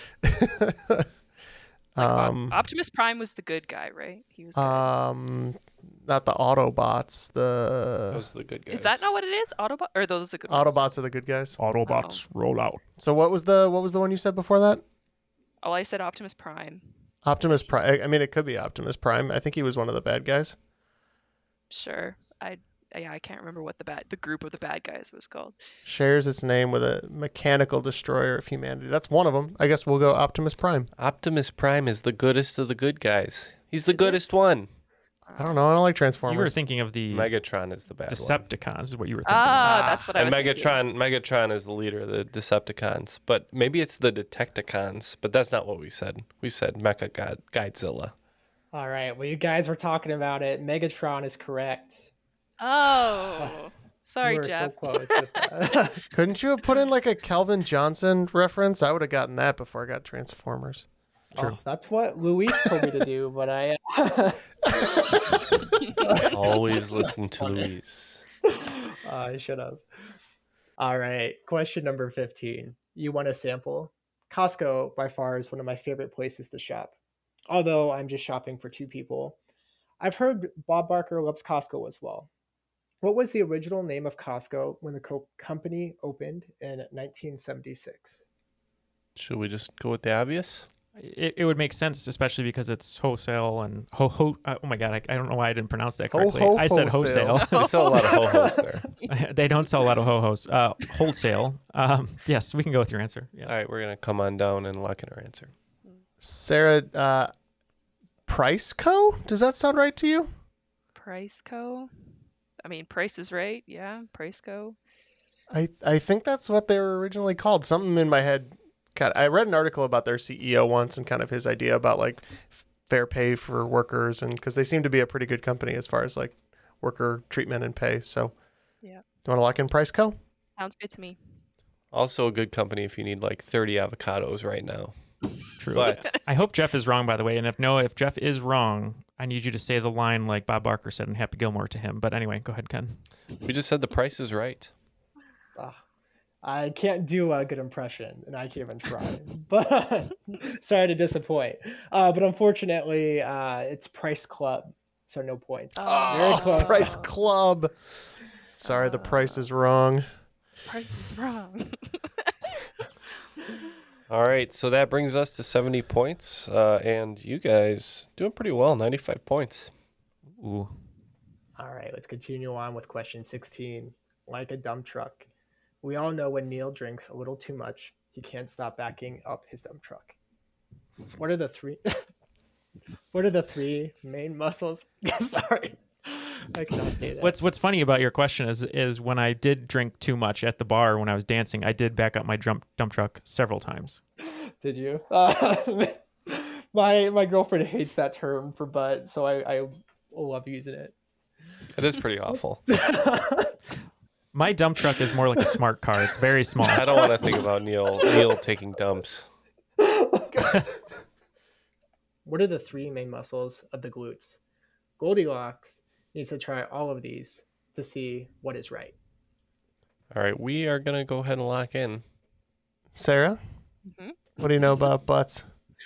Optimus Prime was the good guy, right? He was good. Not the Autobots. Those are the good guys. Is that not what it is? Autobot or those are good ones? Autobots are the good guys. Autobots roll out. So what was the one you said before that? Oh, I said Optimus Prime. Optimus Prime. I mean, it could be Optimus Prime. I think he was one of the bad guys. Sure. I can't remember what the group of the bad guys was called. Shares its name with a mechanical destroyer of humanity. That's one of them. I guess we'll go Optimus Prime. Optimus Prime is the goodest of the good guys. He's the goodest one. I don't know. I don't like Transformers. You were thinking of the Megatron is the bad Decepticons is what you were thinking. That's what I was thinking. Megatron is the leader of the Decepticons, but maybe it's the Detecticons, but that's not what we said. We said Mecha Godzilla. All right. Well, you guys were talking about it. Megatron is correct. Oh, sorry, You were Jeff. so close with that. Couldn't you have put in like a Calvin Johnson reference? I would have gotten that before I got Transformers. Oh, that's what Luis told me to do, but I Always listen to Luis. I should have. All right. Question number 15. You want a sample? Costco by far is one of my favorite places to shop. Although I'm just shopping for two people. I've heard Bob Barker loves Costco as well. What was the original name of Costco when the company opened in 1976? Should we just go with the obvious? It would make sense, especially because it's wholesale and oh my god, I don't know why I didn't pronounce that correctly. I said wholesale. They sell a lot of ho-hos there. They don't sell a lot of ho-hos. Wholesale. Yes, we can go with your answer. Yeah. All right, we're gonna come on down and lock in our answer. Sarah, Priceco? Does that sound right to you? Priceco? I mean, Price is Right. Yeah, Priceco. I think that's what they were originally called. Something in my head. I read an article about their CEO once and kind of his idea about like fair pay for workers, and because they seem to be a pretty good company as far as like worker treatment and pay. So, yeah. Do you want to lock in Priceco? Sounds good to me. Also a good company if you need like 30 avocados right now. True. But I hope Jeff is wrong, by the way. And if Jeff is wrong, I need you to say the line like Bob Barker said in Happy Gilmore to him. But anyway, go ahead, Ken. We just said the price is right. I can't do a good impression, and I can't even try. But sorry to disappoint. But unfortunately, it's Price Club, so no points. Very close. Price Club. Sorry, the price is wrong. Price is wrong. All right, so that brings us to 70 points, and you guys doing pretty well, 95 points. Ooh. All right, let's continue on with question 16. Like a dump truck. We all know when Neil drinks a little too much, he can't stop backing up his dump truck. What are the three? What are the three main muscles? Sorry, I cannot say that. What's funny about your question is when I did drink too much at the bar when I was dancing, I did back up my dump truck several times. Did you? My girlfriend hates that term for butt, so I love using it. It is pretty awful. My dump truck is more like a smart car. It's very small. I don't want to think about Neil taking dumps. What are the three main muscles of the glutes? Goldilocks needs to try all of these to see what is right. All right, we are going to go ahead and lock in. Sarah, what do you know about butts?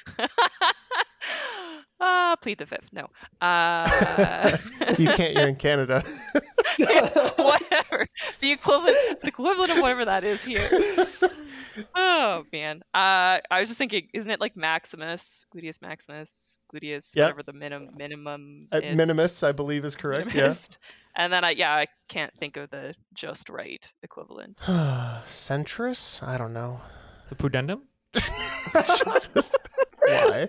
Plead the fifth. No. You can't. You're in Canada. Whatever. The equivalent of whatever that is here. Oh man. I was just thinking, isn't it like Maximus, gluteus maximus, gluteus, Yep. whatever the minimum is? Minimus, I believe, is correct. Minimist. And then I can't think of the just right equivalent. Yeah. Centrus? I don't know. The pudendum? Jesus. Why?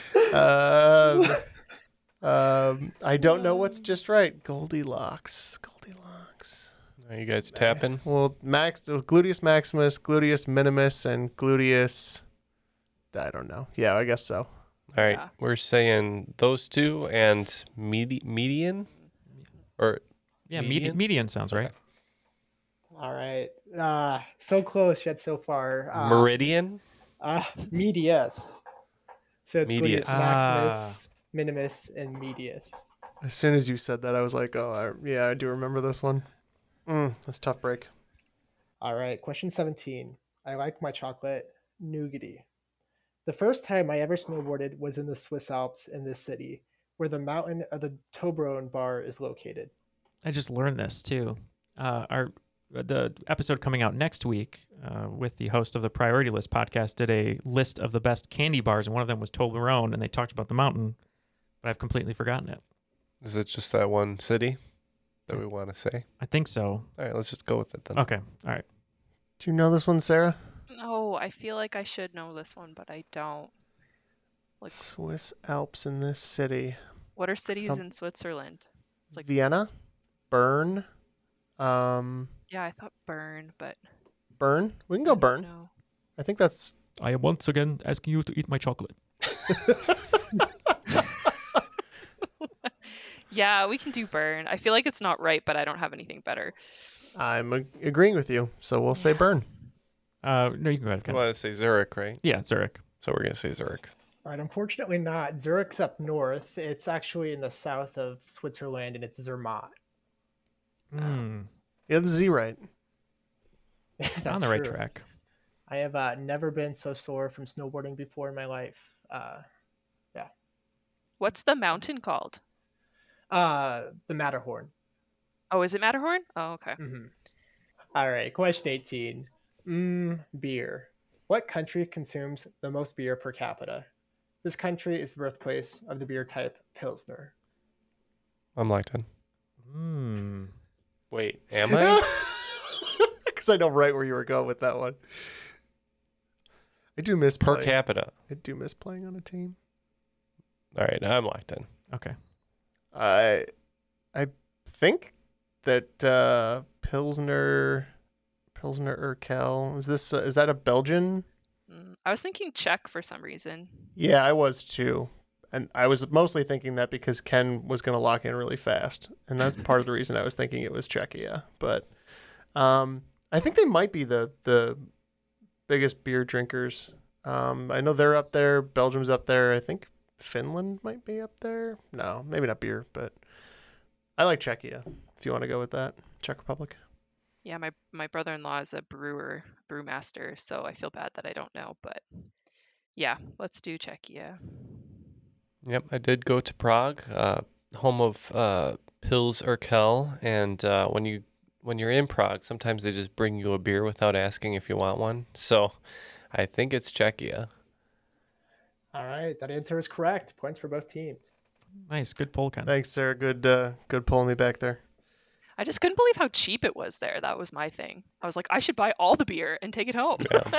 I don't know what's just right. Goldilocks. Are you guys tapping? Well, gluteus maximus, gluteus minimus, and gluteus. I don't know. Yeah, I guess so. All right, we're saying those two and median, or median sounds right. All right. So close yet so far. Meridian. Medius. So it's Medius. gluteus maximus, minimus, and medius. As soon as you said that, I was like, oh, yeah, I do remember this one. That's a tough break. All right, question 17. I like my chocolate nougaty. The first time I ever snowboarded was in the Swiss Alps in this city, where the mountain of the Toblerone bar is located. I just learned this too. The episode coming out next week with the host of the Priority List podcast did a list of the best candy bars, and one of them was Toblerone, and they talked about the mountain, but I've completely forgotten it. Is it just that one city that we want to say? I think so. All right, let's just go with it then. Okay, all right. Do you know this one, Sarah? No, I feel like I should know this one, but I don't. Like, Swiss Alps in this city. what are cities in Switzerland? It's like Vienna, Bern. Yeah, I thought Bern, but Bern? We can go Bern. no. I think that's... I am once again asking you to eat my chocolate. Yeah, we can do Bern. I feel like it's not right, but I don't have anything better. I'm agreeing with you, so we'll say Bern. No, you can go ahead, You Ken. want to say Zurich, right? Yeah, Zurich. So we're going to say Zurich. All right, unfortunately not. Zurich's up north. It's actually in the south of Switzerland, and it's Zermatt. Mm. Yeah, the Z right. On the right track. I have never been so sore from snowboarding before in my life. Yeah. What's the mountain called? The Matterhorn. Oh, is it Matterhorn? Oh, okay. Mm-hmm. All right, question 18. Beer. What country consumes the most beer per capita? This country is the birthplace of the beer type Pilsner. I'm locked in. Wait, am I? I? Because I know right where you were going with that one. I do miss per capita. I do miss playing on a team. All right, I'm locked in. Okay. I think that Pilsner Urquell, is that a Belgian? I was thinking Czech for some reason. Yeah, I was too. And I was mostly thinking that because Ken was going to lock in really fast. And that's part of the reason I was thinking it was Czechia. But I think they might be the biggest beer drinkers. I know they're up there. Belgium's up there. I think Finland might be up there. No, maybe not beer, but I like Czechia, if you want to go with that. Czech Republic. Yeah, my brother-in-law is a brewmaster, so I feel bad that I don't know. But yeah, let's do Czechia. Yep, I did go to Prague, home of Pils Urquell, and when you're in Prague, sometimes they just bring you a beer without asking if you want one. So I think it's Czechia. All right, that answer is correct. Points for both teams. Nice, good pull, Ken. Thanks, Sarah. Good pulling me back there. I just couldn't believe how cheap it was there. That was my thing. I was like, I should buy all the beer and take it home.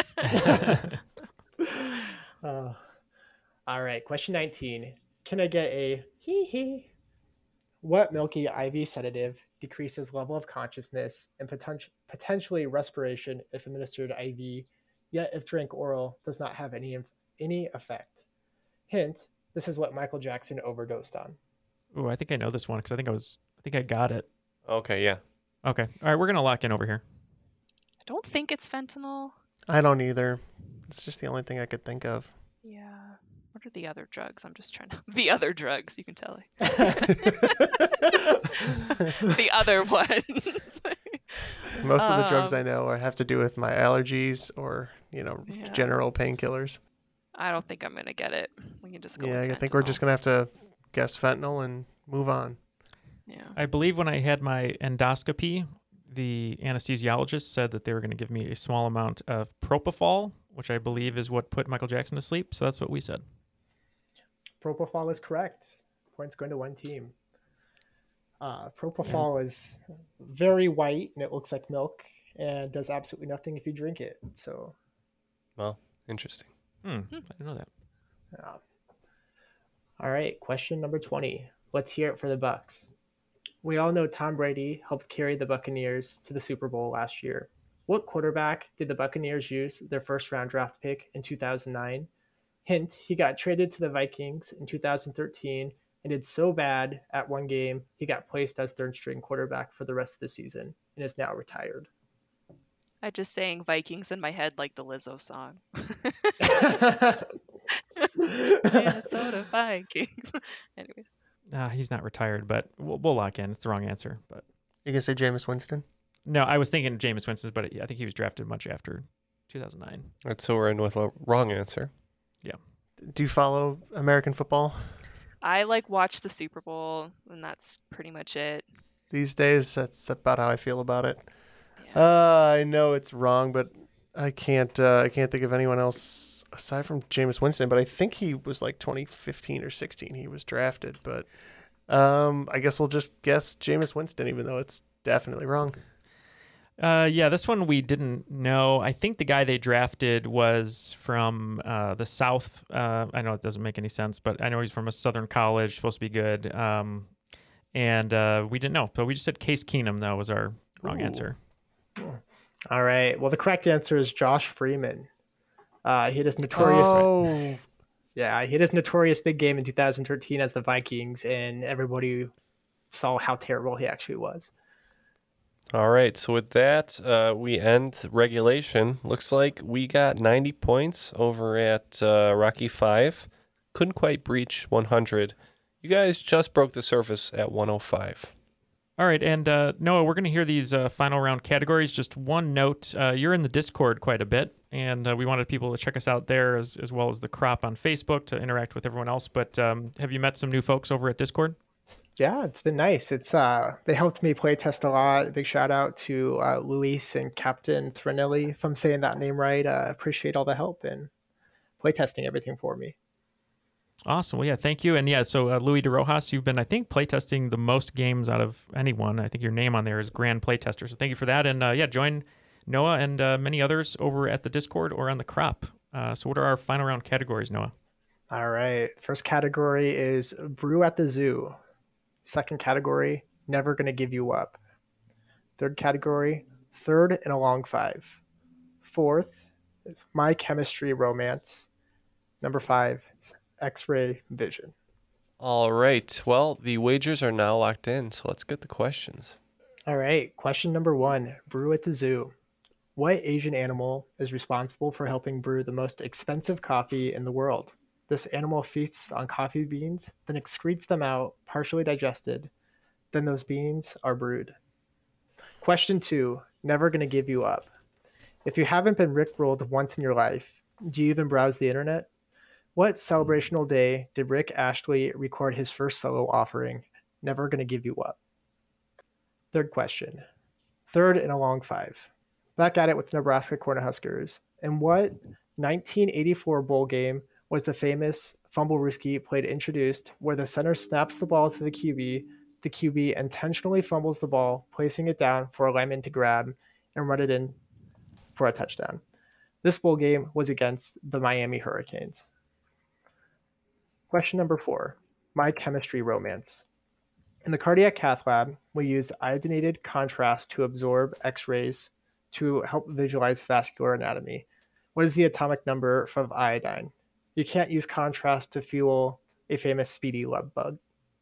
Yeah. All right, question 19. Can I get a hee-hee? What milky IV sedative decreases level of consciousness and potentially respiration if administered IV, yet if drank oral does not have any effect? Hint, this is what Michael Jackson overdosed on. Ooh, I think I know this one because I think I got it. Okay, yeah. Okay. All right, we're going to lock in over here. I don't think it's fentanyl. I don't either. It's just the only thing I could think of. Yeah. What are the other drugs? I'm just trying to... The other drugs, you can tell. The other ones. Most of the drugs I know have to do with my allergies or, general painkillers. I don't think I'm going to get it. We can just go with I think we're just going to have to guess fentanyl and move on. Yeah. I believe when I had my endoscopy, the anesthesiologist said that they were going to give me a small amount of propofol, which I believe is what put Michael Jackson to sleep. So that's what we said. Propofol is correct. Points going to one team. Propofol is very white and it looks like milk and does absolutely nothing if you drink it. So, well, interesting. I didn't know that. All right, question number 20. Let's hear it for the Bucs. We all know Tom Brady helped carry the Buccaneers to the Super Bowl last year. What quarterback did the Buccaneers use their first-round draft pick in 2009? Hint, he got traded to the Vikings in 2013 and did so bad at one game, he got placed as third-string quarterback for the rest of the season and is now retired. I just sang Vikings in my head like the Lizzo song. Minnesota Vikings. Anyways. He's not retired, but we'll lock in. It's the wrong answer. But you can say Jameis Winston? No, I was thinking Jameis Winston, but I think he was drafted much after 2009. All right, so we're in with a wrong answer. Yeah. Do you follow American football? I watch the Super Bowl, and that's pretty much it. These days, that's about how I feel about it. Yeah. I know it's wrong, but I can't think of anyone else aside from Jameis Winston, but I think he was 2015 or 16 he was drafted, but I guess we'll just guess Jameis Winston, even though it's definitely wrong. Yeah, this one we didn't know. I think the guy they drafted was from the South. I know it doesn't make any sense, but I know he's from a Southern college, supposed to be good. And we didn't know. So we just said Case Keenum, though, was our wrong answer. All right. Well, the correct answer is Josh Freeman. He had his notorious... Yeah, he had his notorious big game in 2013 as the Vikings, and everybody saw how terrible he actually was. All right, so with that, we end regulation. Looks like we got 90 points over at Rocky 5. Couldn't quite breach 100. You guys just broke the surface at 105. All right, and Noah, we're going to hear these final round categories. Just one note, you're in the Discord quite a bit, and we wanted people to check us out there as well as the Crop on Facebook to interact with everyone else. But have you met some new folks over at Discord? Yeah, it's been nice. It's they helped me play test a lot. Big shout out to Luis and Captain Thranelli, if I'm saying that name right. Appreciate all the help and play testing everything for me. Awesome. Well, yeah, thank you. And yeah, so Louis DeRojas, you've been, I think, playtesting the most games out of anyone. I think your name on there is Grand Playtester. So thank you for that. And yeah, join Noah and many others over at the Discord or on the Crop. So what are our final round categories, Noah? All right. First category is Brew at the Zoo. Second category, Never Gonna Give You Up. Third category, Third in a Long Five. Fourth is My Chemistry Romance. Number 5 is X-Ray Vision. All right. Well, the wagers are now locked in, so let's get the questions. All right. Question number 1, Brew at the Zoo. What Asian animal is responsible for helping brew the most expensive coffee in the world? This animal feasts on coffee beans, then excretes them out, partially digested. Then those beans are brewed. Question 2, Never Gonna Give You Up. If you haven't been rickrolled once in your life, do you even browse the internet? What celebrational day did Rick Astley record his first solo offering, Never Gonna Give You Up? Third question. Third in a long 5. Back at it with Nebraska Cornhuskers. In what 1984 bowl game was the famous Fumblerooski play introduced, where the center snaps the ball to the QB intentionally fumbles the ball, placing it down for a lineman to grab and run it in for a touchdown? This bowl game was against the Miami Hurricanes. Question number 4, My Chemistry Romance. In the cardiac cath lab, we used iodinated contrast to absorb X-rays to help visualize vascular anatomy. What is the atomic number of iodine? You can't use contrast to fuel a famous speedy love bug.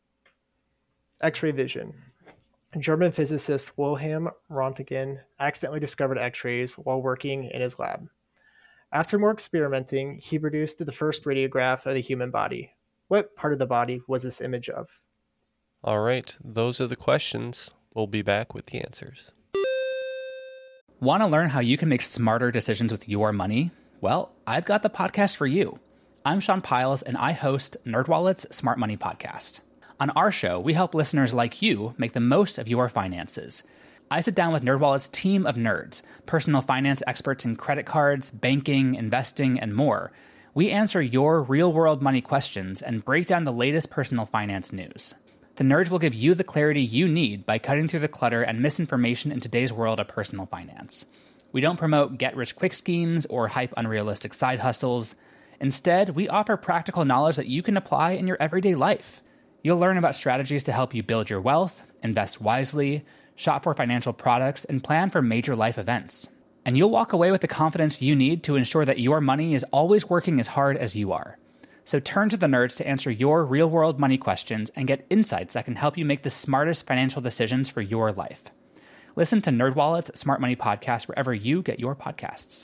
X-ray vision. German physicist Wilhelm Röntgen accidentally discovered X-rays while working in his lab. After more experimenting, he produced the first radiograph of the human body. What part of the body was this image of? All right. Those are the questions. We'll be back with the answers. Want to learn how you can make smarter decisions with your money? Well, I've got the podcast for you. I'm Sean Piles, and I host NerdWallet's Smart Money Podcast. On our show, we help listeners like you make the most of your finances. I sit down with NerdWallet's team of nerds, personal finance experts in credit cards, banking, investing, and more. We answer your real-world money questions and break down the latest personal finance news. The nerds will give you the clarity you need by cutting through the clutter and misinformation in today's world of personal finance. We don't promote get-rich-quick schemes or hype unrealistic side hustles. Instead, we offer practical knowledge that you can apply in your everyday life. You'll learn about strategies to help you build your wealth, invest wisely, shop for financial products, and plan for major life events. And you'll walk away with the confidence you need to ensure that your money is always working as hard as you are. So turn to the nerds to answer your real-world money questions and get insights that can help you make the smartest financial decisions for your life. Listen to NerdWallet's Smart Money Podcast wherever you get your podcasts.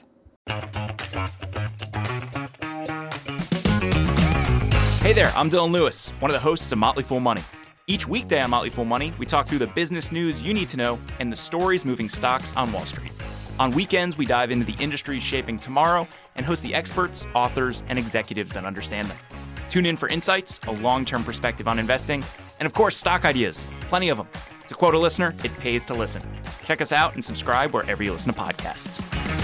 Hey there, I'm Dylan Lewis, one of the hosts of Motley Fool Money. Each weekday on Motley Fool Money, we talk through the business news you need to know and the stories moving stocks on Wall Street. On weekends, we dive into the industries shaping tomorrow and host the experts, authors, and executives that understand them. Tune in for insights, a long-term perspective on investing, and of course, stock ideas. Plenty of them. To quote a listener, it pays to listen. Check us out and subscribe wherever you listen to podcasts.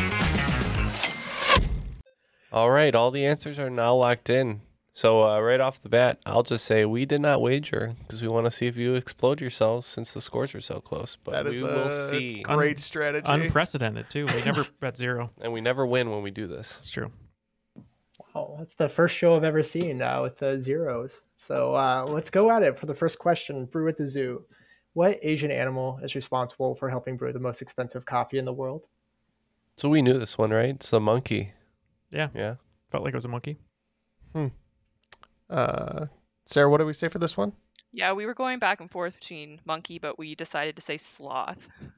All right. All the answers are now locked in. So right off the bat, I'll just say we did not wager because we want to see if you explode yourselves since the scores are so close. But that is we will see. Great strategy. Unprecedented, too. We never bet zero. And we never win when we do this. That's true. Wow, that's the first show I've ever seen with the zeros. So let's go at it for the first question. Brew at the Zoo. What Asian animal is responsible for helping brew the most expensive coffee in the world? So we knew this one, right? It's a monkey. Yeah. Yeah. Felt like it was a monkey. Sarah, what did we say for this one? Yeah, we were going back and forth between monkey, but we decided to say sloth.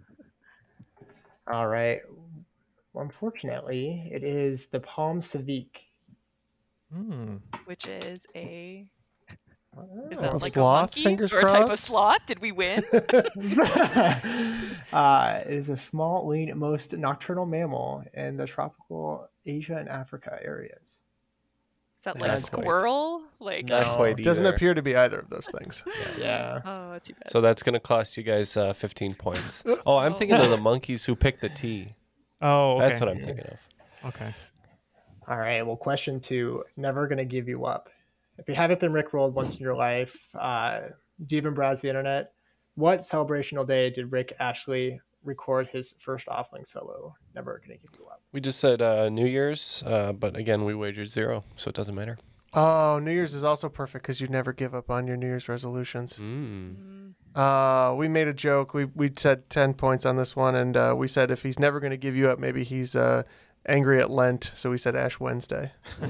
All right. Well, unfortunately, it is the Palm Civique. Which is a... Is that like sloth, a monkey fingers or a type of crossed? sloth? Did we win? It is a small, lean, most nocturnal mammal in the tropical Asia and Africa areas. Is that like Not a quite. squirrel? Like Not quite It doesn't either. appear to be either of those things. Yeah. Oh, too bad. So that's going to cost you guys 15 points. Oh, I'm thinking of the monkeys who picked the T. Oh, okay. That's what I'm thinking of. Okay. All right. Well, question 2. Never gonna give you up. If you haven't been rickrolled once in your life, do you even browse the internet? What celebrational day did Rick Ashley record his first offling solo? Never gonna give you up. We just said New Year's, but again, we wagered 0, so it doesn't matter. Oh, New Year's is also perfect because you'd never give up on your New Year's resolutions. We made a joke. We said 10 points on this one, and we said if he's never going to give you up, maybe he's angry at Lent. So we said Ash Wednesday.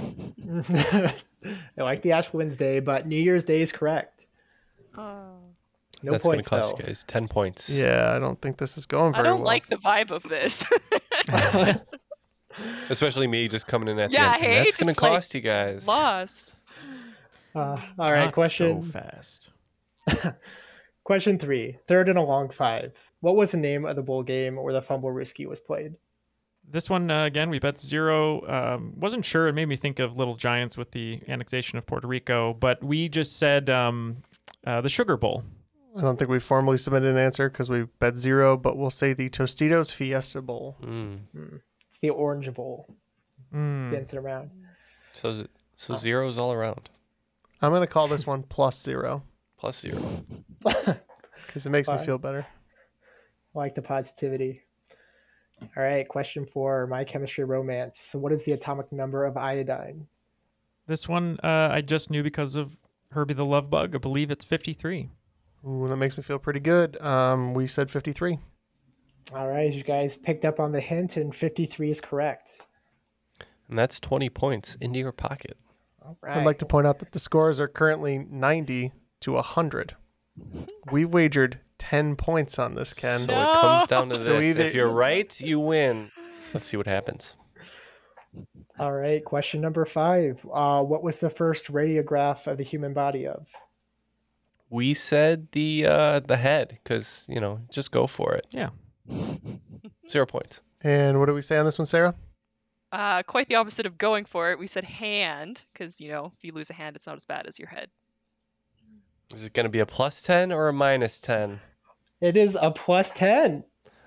I like the Ash Wednesday, but New Year's Day is correct. Oh. No That's going to points cost though. you guys 10 points. Yeah, I don't think this is going I very don't well. like the vibe of this. Especially me just coming in at the Yeah, end. hey, That's going to just, like, cost you guys. Lost. All right, Not question. so fast. Question 3. Third and a long 5. What was the name of the bowl game where the Fumble Risky was played? This one, again, we bet 0. Wasn't sure. It made me think of Little Giants with the annexation of Puerto Rico, but we just said the Sugar Bowl. I don't think we formally submitted an answer because we bet 0, but we'll say the Tostitos Fiesta Bowl. It's the Orange Bowl. Mm. Dancing around. So zeros all around. I'm going to call this one plus 0 Plus 0. because it makes me Fine. feel better. I like the positivity. All right, question 4. My chemistry romance. So what is the atomic number of iodine? This one I just knew because of Herbie the Love Bug. I believe it's 53. Ooh, that makes me feel pretty good. We said 53. All right, you guys picked up on the hint, and 53 is correct. And that's 20 points into your pocket. All right. I'd like to point out that the scores are currently 90 to 100. We wagered 10 points on this, Ken. So it comes down to this. So either- If you're right, you win. Let's see what happens. All right, question number 5. What was the first radiograph of the human body of? We said the head because, just go for it. Yeah. 0 points. And what do we say on this one, Sarah? Quite the opposite of going for it. We said hand, because, if you lose a hand, it's not as bad as your head. Is it going to be a plus 10 or a minus 10? It is a plus 10.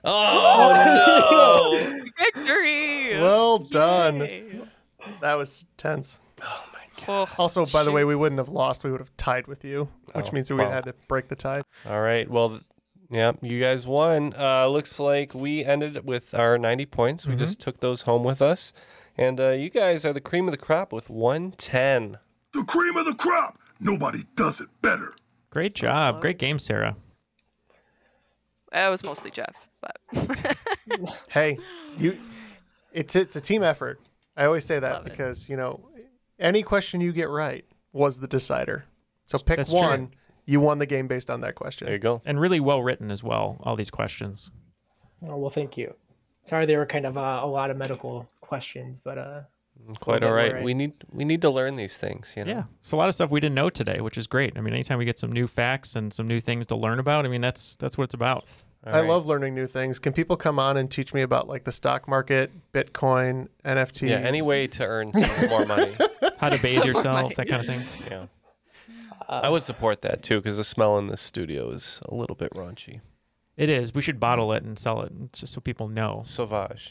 Oh, no. Victory! Well done. Yay. That was tense. Oh, my Oh, Also, by the shoot. way, we wouldn't have lost. We would have tied with you, which Oh, means we well. had to break the tie. All right. Well, yeah, you guys won. Looks like we ended with our 90 points. We just took those home with us. And you guys are the cream of the crop with 110. The cream of the crop. Nobody does it better. Great job. Great game, Sarah. That was mostly Jeff, but Hey, it's a team effort. I always say that Love it. because, any question you get right was the decider. So pick That's one. true. You won the game based on that question. There you go. And really well written as well, all these questions. Oh, well, thank you. Sorry, they were kind of a lot of medical questions, but Quite We'll all get right. right. We need to learn these things, Yeah. It's a lot of stuff we didn't know today, which is great. I mean, anytime we get some new facts and some new things to learn about, I mean, that's what it's about. All I right. love learning new things. Can people come on and teach me about like the stock market, Bitcoin, NFTs? Yeah, any way to earn some more money. How to bathe Some yourself, money. that kind of thing. Yeah. I would support that too because the smell in this studio is a little bit raunchy. It is. We should bottle it and sell it just so people know. Sauvage.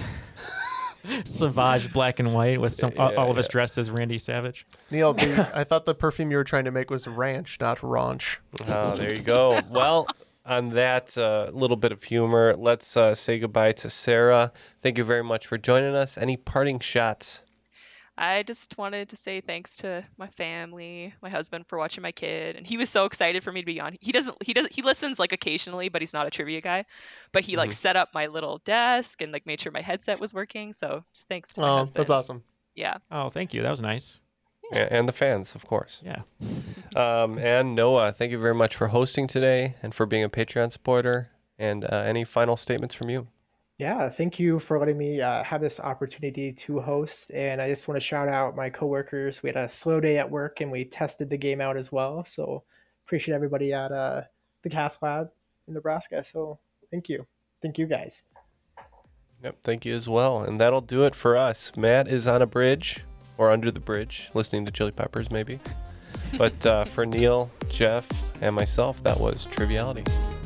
Sauvage black and white with all of us Yeah. dressed as Randy Savage. Neil, I thought the perfume you were trying to make was ranch, not raunch. Oh, there you go. Well, on that little bit of humor, let's say goodbye to Sarah. Thank you very much for joining us. Any parting shots? I just wanted to say thanks to my family, my husband for watching my kid, and he was so excited for me to be on. He listens like occasionally, but he's not a trivia guy. But he like set up my little desk and like made sure my headset was working. So just thanks to my husband. That's awesome. Yeah. Oh, thank you. That was nice. And the fans, of course. Yeah. And Noah, thank you very much for hosting today and for being a Patreon supporter. And any final statements from you? Yeah, thank you for letting me have this opportunity to host. And I just want to shout out my coworkers. We had a slow day at work and we tested the game out as well. So appreciate everybody at the Cath Lab in Nebraska. So thank you. Thank you guys. Yep, thank you as well. And that'll do it for us. Matt is on a bridge or under the bridge, listening to Chili Peppers maybe. But for Neil, Jeff, and myself, that was Triviality.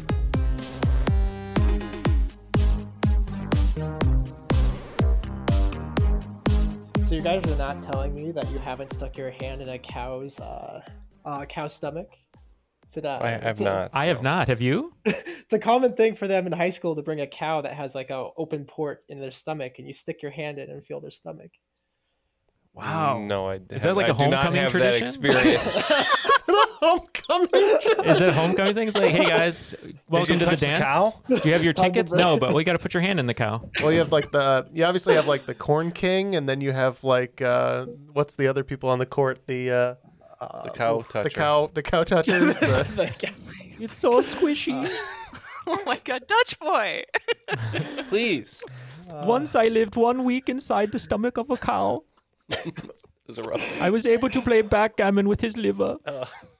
So you guys are not telling me that you haven't stuck your hand in a cow's stomach? I have not. I have not. Have you? It's a common thing for them in high school to bring a cow that has like a open port in their stomach, and you stick your hand in and feel their stomach. Wow. No, Is that like a homecoming tradition? Is that a homecoming tradition? Is it a homecoming thing? It's like, hey guys, welcome to the dance. cow? Do you have your tickets? No, but we got to put your hand in the cow. Well, you have you obviously have like the Corn King, and then you have like what's the other people on the court? The cow toucher. The cow touchers. It's so squishy. Oh my God, Dutch boy! Please. Once I lived 1 week inside the stomach of a cow. It was a rough. I was able to play backgammon with his liver.